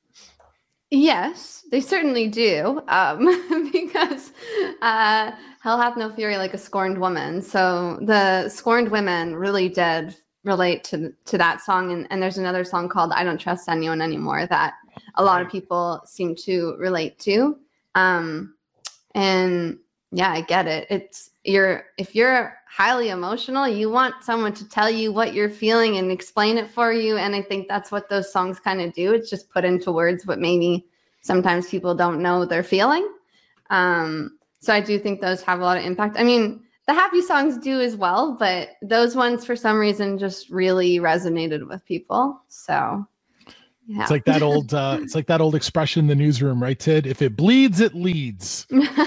Yes, they certainly do. Um, because uh, hell hath no fury like a scorned woman. So the scorned women really did relate to to that song. And, and there's another song called I Don't Trust Anyone Anymore that a lot of people seem to relate to. Um, and yeah, I get it. It's you're if you're highly emotional, you want someone to tell you what you're feeling and explain it for you. And I think that's what those songs kind of do. It's just put into words what maybe sometimes people don't know they're feeling. Um, so I do think those have a lot of impact. I mean, the happy songs do as well, but those ones for some reason just really resonated with people. So yeah. It's like that old uh, it's like that old expression in the newsroom, right, Tid? If it bleeds, it leads.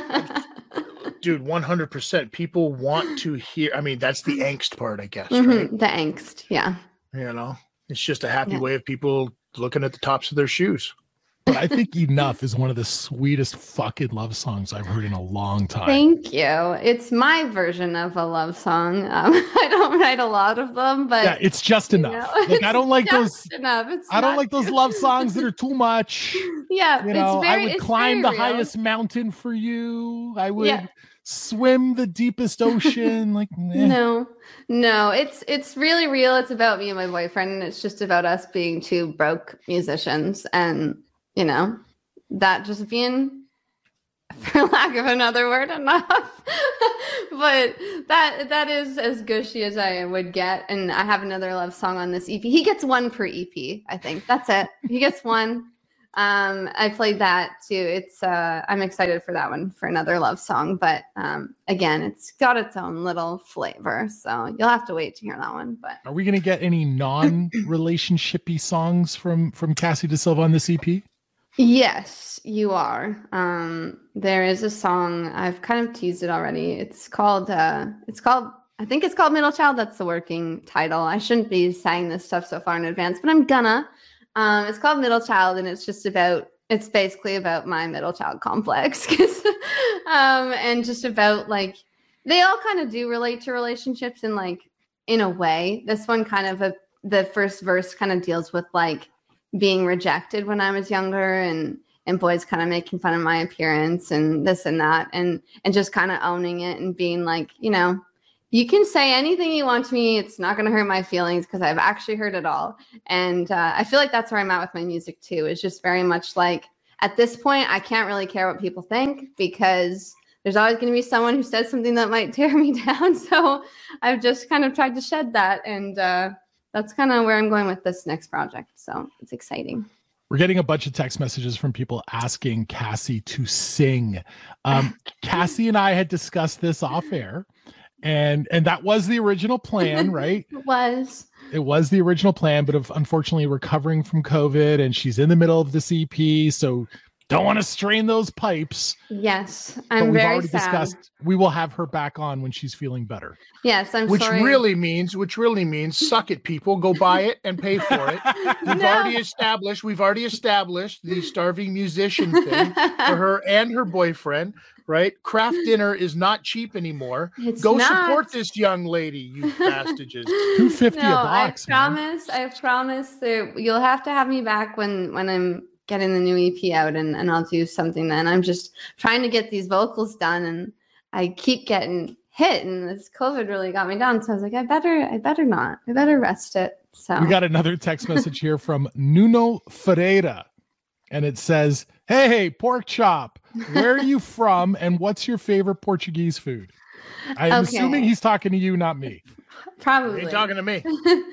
Dude, one hundred percent. People want to hear. I mean, that's the angst part, I guess. Mm-hmm. Right? The angst. Yeah. You know, it's just a happy yeah. way of people looking at the tops of their shoes. But I think Enough is one of the sweetest fucking love songs I've heard in a long time. Thank you. It's my version of a love song. Um, I don't write a lot of them, but yeah, it's just enough. Know, like I don't like those. Enough. It's I don't not... like those love songs that are too much. Yeah, you know, it's very, I would it's climb the real. highest mountain for you. I would yeah. swim the deepest ocean. Like eh. no, no, it's it's really real. It's about me and my boyfriend, and it's just about us being two broke musicians, and you know. That just being, for lack of another word, enough. But that that is as gushy as I would get. And I have another love song on this E P. He gets one per E P, I think. That's it. He gets one. Um, I played that too. It's uh, I'm excited for that one for another love song. But um, again, it's got its own little flavor. So you'll have to wait to hear that one. But are we gonna get any non-relationshipy songs from from Cassie De Silva on this E P? Yes, you are. Um, there is a song, I've kind of teased it already. It's called, uh, it's called, I think it's called Middle Child. That's the working title. I shouldn't be saying this stuff so far in advance, but I'm gonna. Um, it's called Middle Child, and it's just about, it's basically about my middle child complex. um, and just about like, they all kind of do relate to relationships in like, in a way. This one kind of, a, the first verse kind of deals with like, being rejected when I was younger and and boys kind of making fun of my appearance and this and that and and just kind of owning it and being like, you know, you can say anything you want to me. It's not going to hurt my feelings because I've actually heard it all. And uh, I feel like that's where I'm at with my music too. It's just very much like at this point, I can't really care what people think because there's always going to be someone who says something that might tear me down. So I've just kind of tried to shed that and uh that's kind of where I'm going with this next project. So it's exciting. We're getting a bunch of text messages from people asking Cassie to sing. Um, Cassie and I had discussed this off air, and and that was the original plan, right? It was. It was the original plan, but of, unfortunately recovering from COVID, and she's in the middle of this E P, so Don't want to strain those pipes. Yes, But I'm we've very already sad. discussed we will have her back on when she's feeling better. Yes, I'm which sorry. really means, which really means, suck it, people. Go buy it and pay for it. We've No. already established. We've already established the starving musician thing for her and her boyfriend. Right? Craft dinner is not cheap anymore. It's Go not. support this young lady, you bastages. two fifty No, a box, I man. promise. I promise that you'll have to have me back when when I'm getting the new E P out, and and I'll do something then. I'm just trying to get these vocals done, and I keep getting hit, and this COVID really got me down. So I was like, I better, I better not. I better rest it. So We got another text message here from Nuno Ferreira, and it says, "Hey, pork chop, where are you from, and what's your favorite Portuguese food?" I'm Okay. assuming he's talking to you, not me. probably. Ain't talking to me.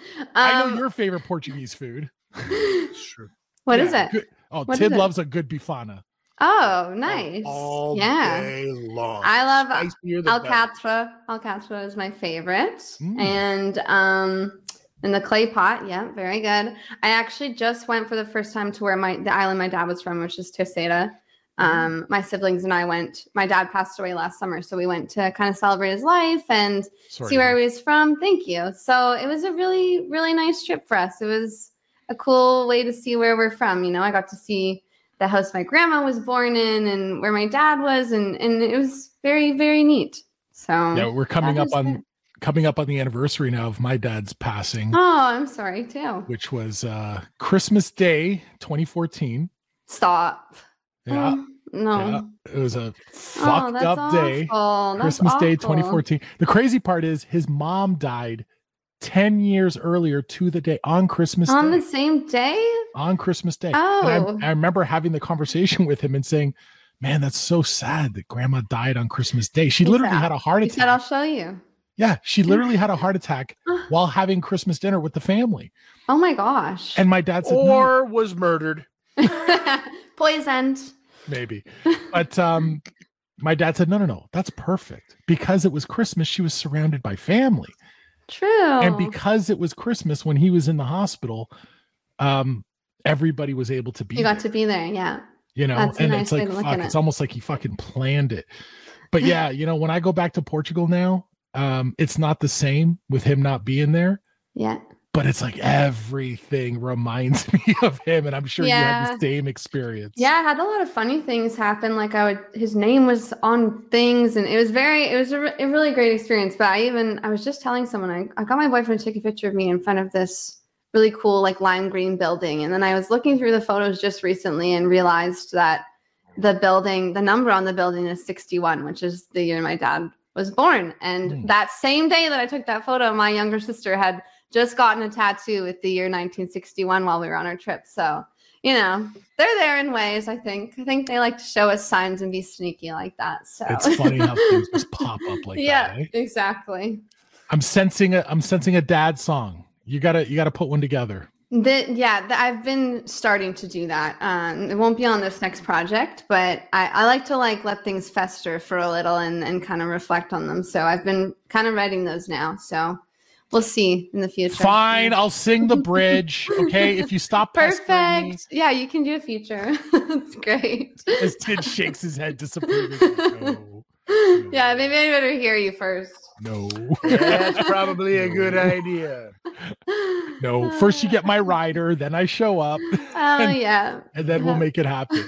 I know Um, your favorite Portuguese food. Sure. What is Yeah, it? good- Oh, What is Tid it? loves a good bifana. Oh, nice. All yeah. day long. I love Spicier the better. Alcatra. Alcatra is my favorite. Mm. And um in the clay pot, yeah, very good. I actually just went for the first time to where my the island my dad was from, which is Terceira. Um, my siblings and I went. My dad passed away last summer, so we went to kind of celebrate his life and Sorry. see where he was from. Thank you. So it was a really, really nice trip for us. It was a cool way to see where we're from. You know, I got to see the house my grandma was born in and where my dad was, and and it was very, very neat. So Yeah, we're coming that up was on good. coming up on the anniversary now of my dad's passing, Oh, I'm sorry too. which was uh Christmas Day twenty fourteen. Stop. Yeah, Oh, no. yeah. It was a Oh, fucked that's up day. awful. That's Christmas Day awful. twenty fourteen. The crazy part is his mom died ten years earlier to the day on Christmas On Day. the same day? on Christmas Day. Oh. And I, I remember having the conversation with him and saying, man, that's so sad that grandma died on Christmas Day. She He literally said- had a heart He said, I'll attack. show you. Yeah, she literally had a heart attack while having Christmas dinner with the family. Oh my gosh. And my dad said, no, Or was murdered. Poisoned. maybe. But um, my dad said, no, no, no, that's perfect. Because it was Christmas, she was surrounded by family. True. And because it was Christmas when he was in the hospital, um, everybody was able to be you there, got to be there. Yeah. you know, that's a and nice it's way like, to look fuck, at it's it. almost like he fucking planned it. But yeah, you know, when I go back to Portugal now, um, it's not the same with him not being there, Yeah. but it's like everything reminds me of him. And I'm sure you Yeah. had the same experience. Yeah, I had a lot of funny things happen. Like I would, his name was on things, and it was very, it was a, re- a really great experience. But I even, I was just telling someone, I, I got my boyfriend to take a picture of me in front of this really cool, like lime green building. And then I was looking through the photos just recently and realized that the building, the number on the building is sixty-one, which is the year my dad was born. And Mm. that same day that I took that photo, my younger sister had just gotten a tattoo with the year nineteen sixty-one while we were on our trip. So, you know, they're there in ways, I think. I think they like to show us signs and be sneaky like that. So It's funny how things just pop up like yeah, that. Eh? exactly. I'm sensing a I'm sensing a dad song. You gotta you gotta put one together. The, yeah, the, I've been starting to do that. Um, it won't be on this next project, but I, I like to like let things fester for a little and, and kind of reflect on them. So I've been kind of writing those now. So we'll see in the future. Fine, I'll sing the bridge. Okay, if you stop pestering me. Perfect. Yeah, you can do a feature. That's great. As Tid shakes his head disapprovingly. No, Yeah, maybe I better hear you first. no, That's probably a good idea. no. First you get my rider, then I show up, Oh yeah. and then we'll make it happen.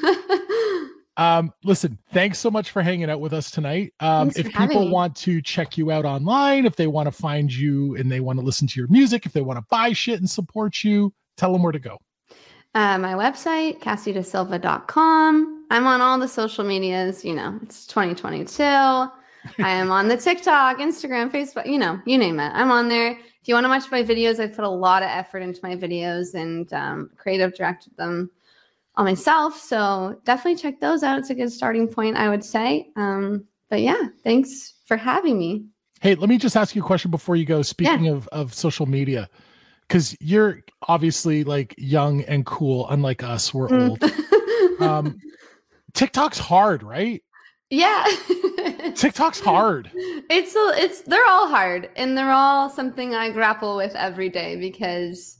Um, listen, thanks so much for hanging out with us tonight. Um, Thanks for if having people me. want to check you out online, if they want to find you and they want to listen to your music, if they want to buy shit and support you, tell them where to go. Uh, my website, cassie da silva dot com. I'm on all the social medias. You know, it's twenty twenty-two. I am on the TikTok, Instagram, Facebook, you know, you name it. I'm on there. If you want to watch my videos, I put a lot of effort into my videos and um, creative directed them on myself. So definitely check those out. It's a good starting point, I would say. Um, but yeah, thanks for having me. Hey, let me just ask you a question before you go. Speaking of, of social media, because you're obviously like young and cool, unlike us, we're old. Um, TikTok's hard, right? Yeah. TikTok's hard. It's a, it's they're all hard, and they're all something I grapple with every day because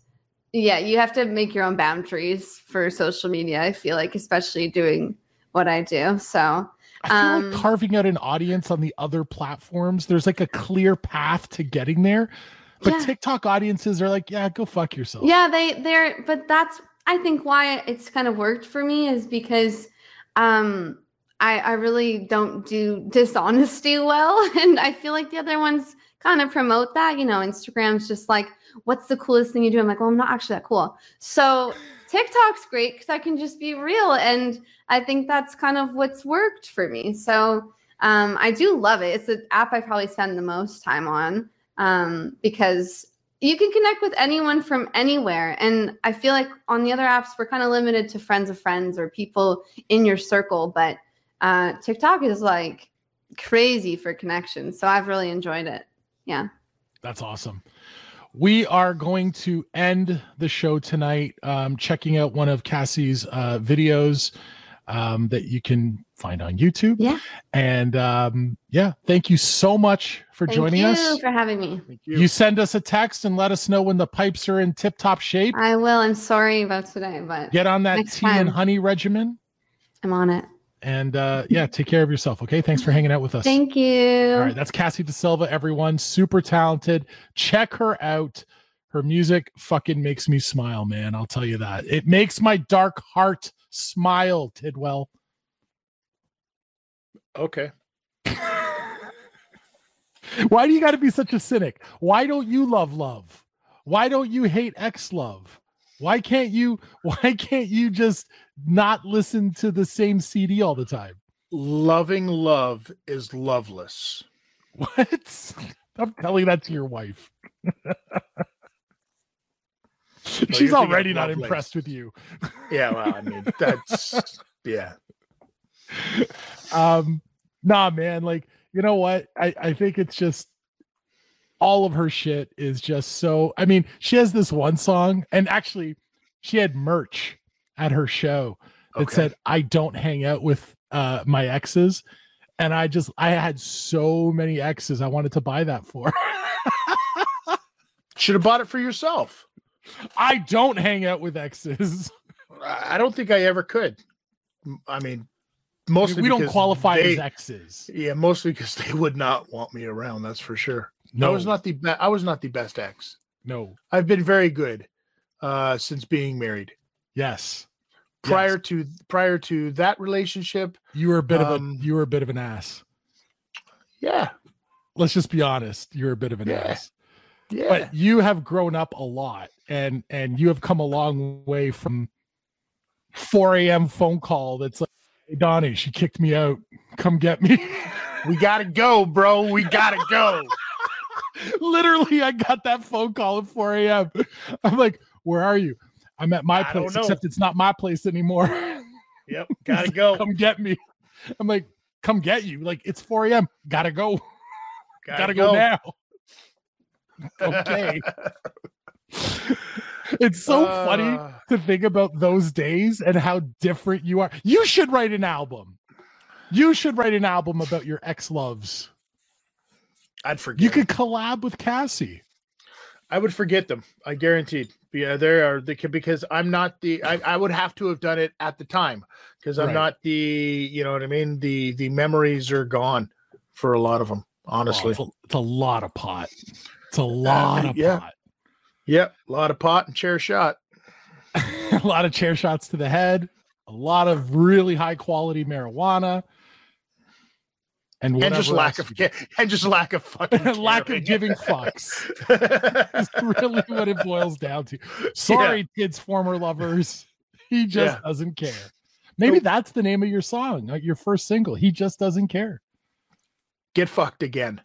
Yeah, you have to make your own boundaries for social media, I feel like, especially doing what I do. So I feel um, like carving out an audience on the other platforms, there's like a clear path to getting there. But yeah. TikTok audiences are like, yeah, go fuck yourself. Yeah, they they're but that's I think why it's kind of worked for me is because um I I really don't do dishonesty well. And I feel like the other ones kind of promote that. You know, Instagram's just like, what's the coolest thing you do? I'm like, well, I'm not actually that cool. So TikTok's great because I can just be real. And I think that's kind of what's worked for me. So um I do love it. It's an app I probably spend the most time on. Um, because you can connect with anyone from anywhere. And I feel like on the other apps, we're kind of limited to friends of friends or people in your circle. But uh, TikTok is like crazy for connections. So I've really enjoyed it. Yeah. That's awesome. We are going to end the show tonight um, checking out one of Cassie's uh, videos um, that you can find on YouTube. Yeah. And um, yeah, thank you so much for Thank joining you us. for having me. Thank you. You send us a text and let us know when the pipes are in tip-top shape. I will. I'm sorry about today, but Get on that next tea time. and honey regimen. I'm on it. And uh, yeah, take care of yourself. Okay. Thanks for hanging out with us. Thank you. All right. That's Cassie De Silva, everyone. Super talented. Check her out. Her music fucking makes me smile, man. I'll tell you that. It makes my dark heart smile, Tidwell. Okay. Why do you got to be such a cynic? Why don't you love love? Why don't you hate ex-love? Why can't you why can't you just not listen to the same C D all the time? Loving love is loveless. What? I'm telling that to your wife. She's already not Lovelace. impressed with you. Yeah, well, I mean, that's yeah. Um, nah, man, like, you know what? I, I think it's just all of her shit is just so. I mean, she has this one song, and actually, she had merch at her show that Okay. said, I don't hang out with uh my exes. And I just I had so many exes I wanted to buy that for. Should have bought it for yourself. I don't hang out with exes. I don't think I ever could. I mean, mostly we don't because qualify they- as exes. Yeah, mostly because they would not want me around. That's for sure. No, I was not the be- I was not the best ex. no. I've been very good uh, since being married. Yes. Prior Yes. to prior to that relationship, You were a bit Um, of a you were a bit of an ass. yeah, Let's just be honest. You're a bit of an Yeah. ass. yeah. But you have grown up a lot, and and you have come a long way from four a.m. phone call that's like, hey Donnie, she kicked me out. Come get me. We gotta go, bro. We gotta go. Literally, I got that phone call at four a.m. I'm like, where are you? I'm at my I don't place, know. except it's not my place anymore. Yep, gotta go. Come get me. I'm like, come get you. Like, it's four a.m. Gotta go. Gotta, go. now. Okay. It's so Uh, funny to think about those days and how different you are. You should write an album. You should write an album about your ex-loves. I'd forget. You could collab with Cassie. I would forget them. I guaranteed. Yeah, there are the because I'm not the. I, I would have to have done it at the time because I'm Right. not the. You know what I mean. The the memories are gone for a lot of them. Oh, Honestly, it's, a, it's a lot of pot. It's a lot of yeah. pot. yep. A lot of pot and chair shot. A lot of chair shots to the head. A lot of really high quality marijuana. And, And just whatever lack else of you ca- and just lack of fucking do. lack of caring. giving fucks. Is really what it boils down to. Sorry, kids, former lovers. He just Yeah. doesn't care. Maybe Nope. that's the name of your song, like your first single. He just doesn't care. Get fucked again.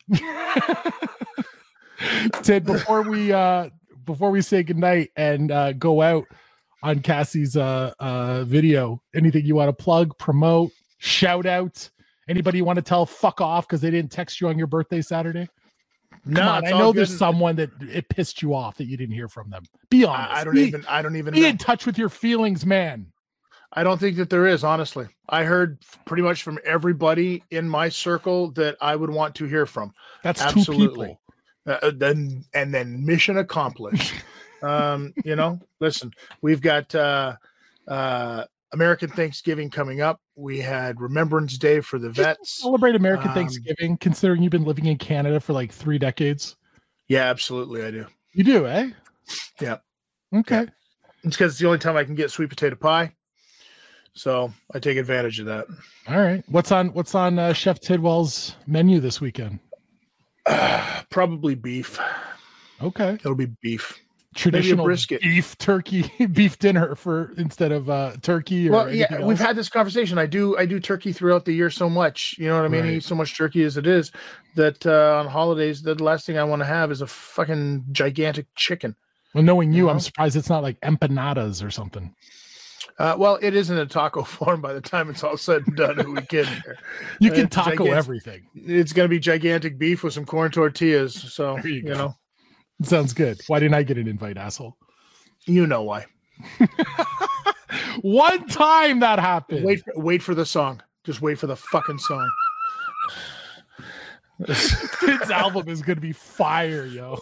Ted, before we uh before we say goodnight and uh go out on Cassie's uh uh video, anything you want to plug, promote, shout out? Anybody you want to tell fuck off because they didn't text you on your birthday Saturday? No, Come on, it's I all know good. there's someone that it pissed you off that you didn't hear from them. Be honest. I, I don't be, even. I don't even. be Know. in touch with your feelings, man. I don't think that there is. Honestly, I heard pretty much from everybody in my circle that I would want to hear from. That's Absolutely. two people. Uh, then and then mission accomplished. Um, you know, listen, we've got uh, uh, American Thanksgiving coming up. We had Remembrance Day for the vets. Celebrate American Um, Thanksgiving, considering you've been living in Canada for like three decades. Yeah, absolutely, I do. You do, eh? Yeah. Okay. Yeah. It's because it's the only time I can get sweet potato pie, so I take advantage of that. All right. What's on What's on uh, Chef Tidwell's menu this weekend? Uh, probably beef. Okay. It'll be beef. Traditional brisket. beef turkey beef dinner for instead of uh, turkey. Or well, yeah, else? We've had this conversation. I do I do turkey throughout the year so much. You know what I mean? Right. I eat so much turkey as it is that uh, on holidays, the last thing I want to have is a fucking gigantic chicken. Well, knowing you, You know? I'm surprised it's not like empanadas or something. Uh, well, it is in a taco form by the time it's all said and done. Who we kidding? You Uh, can it's taco gigantic- everything. It's going to be gigantic beef with some corn tortillas. So There you you, go. know, Sounds good. Why didn't I get an invite, asshole? you know why. One time that happened. Wait, wait for the song. Just wait for the fucking song. His album is going to be fire, yo.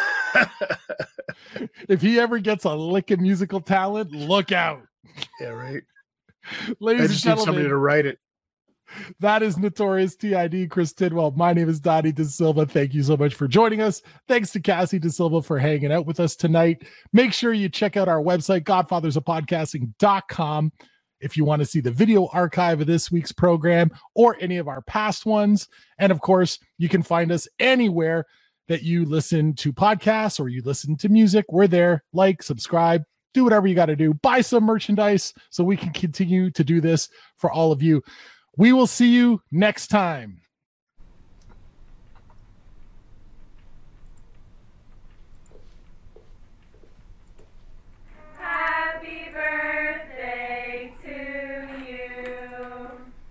If he ever gets a lick of musical talent, look out. Yeah, right. I Ladies and just need somebody gentlemen, to write it. that is Notorious T I D, Chris Tidwell. My name is Donnie De Silva. Thank you so much for joining us. Thanks to Cassie De Silva for hanging out with us tonight. Make sure you check out our website, godfathers of podcasting dot com, if you want to see the video archive of this week's program or any of our past ones. And of course, you can find us anywhere that you listen to podcasts or you listen to music. We're there. Like, subscribe, do whatever you got to do. Buy some merchandise so we can continue to do this for all of you. We will see you next time. Happy birthday to you.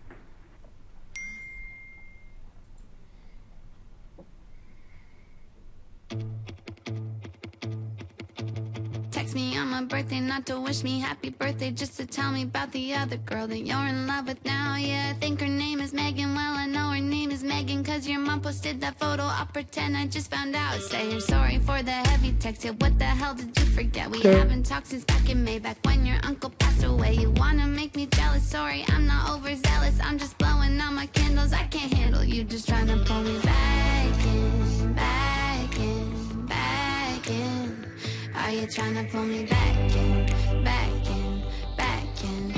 Text me on my birthday, not to wish me happy birthday, just to tell me about the other girl that you're in love with now. Yeah, I think her name is Megan. Well, I know her name is Megan, cause your mom posted that photo. I'll pretend I just found out. Say you're sorry for the heavy text. Yeah, what the hell did you forget? We haven't talked since back in May, back when your uncle passed away. You wanna make me jealous? Sorry, I'm not overzealous. I'm just blowing out my candles. I can't handle you just trying to pull me back in, back in, back in. Are you trying to pull me back in, back in, back in?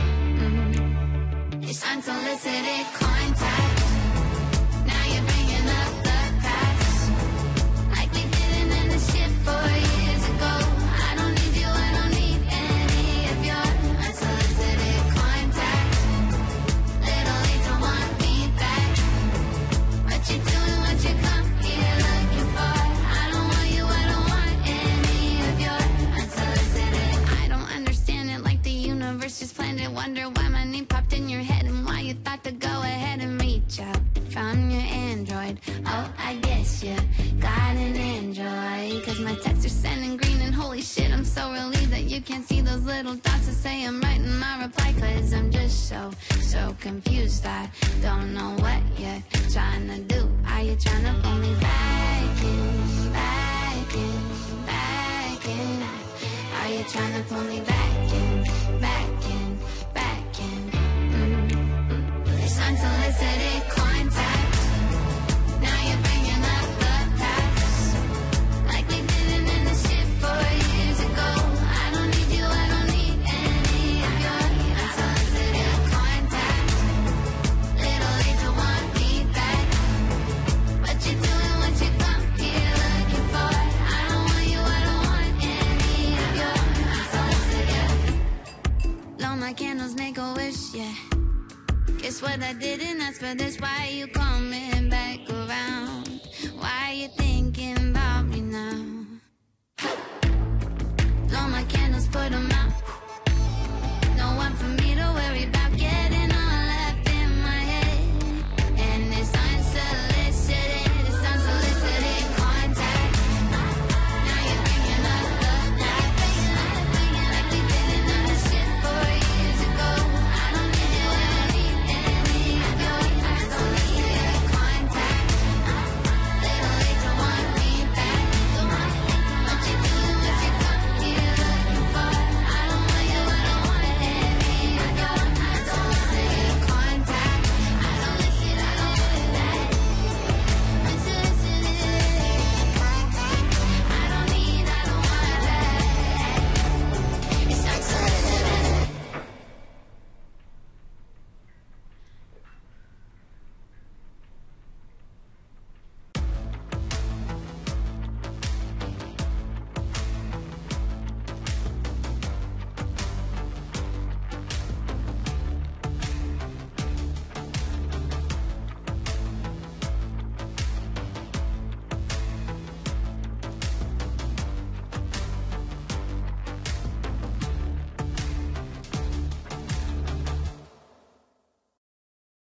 Mm. It's unsolicited contact. Now you're bringing up the past, like we didn't end the shit four years ago. I don't need you, I don't need any of your unsolicited contact. Little late to want me back. What you doing, what you come here looking for? I don't want you, I don't want any of your unsolicited. I don't understand it, like the universe just planned it. Wonder why my name popped in your head and why you thought to go ahead and reach out from your Android. Oh, I guess you got an Android, cause my texts are sending green and holy shit, I'm so relieved that you can't see those little dots that say I'm writing my reply, cause I'm just so, so confused. I don't know what you're trying to do. Are you trying to pull me back in, back in, back in? Are you trying to pull me back in, back in, back in? Mm-hmm. It's unsolicited contact. Now you're bringing up the past, like we didn't end the shit four years ago. I don't need you, I don't need any of your unsolicited contact. Little late to want me back. What you doing, what you come here looking for? I don't want you, I don't want any of your unsolicited. Blow my candles, make a wish, yeah. Guess what I didn't ask for this. Why you coming back around? Why you thinking about me now? Blow my candles, put them out.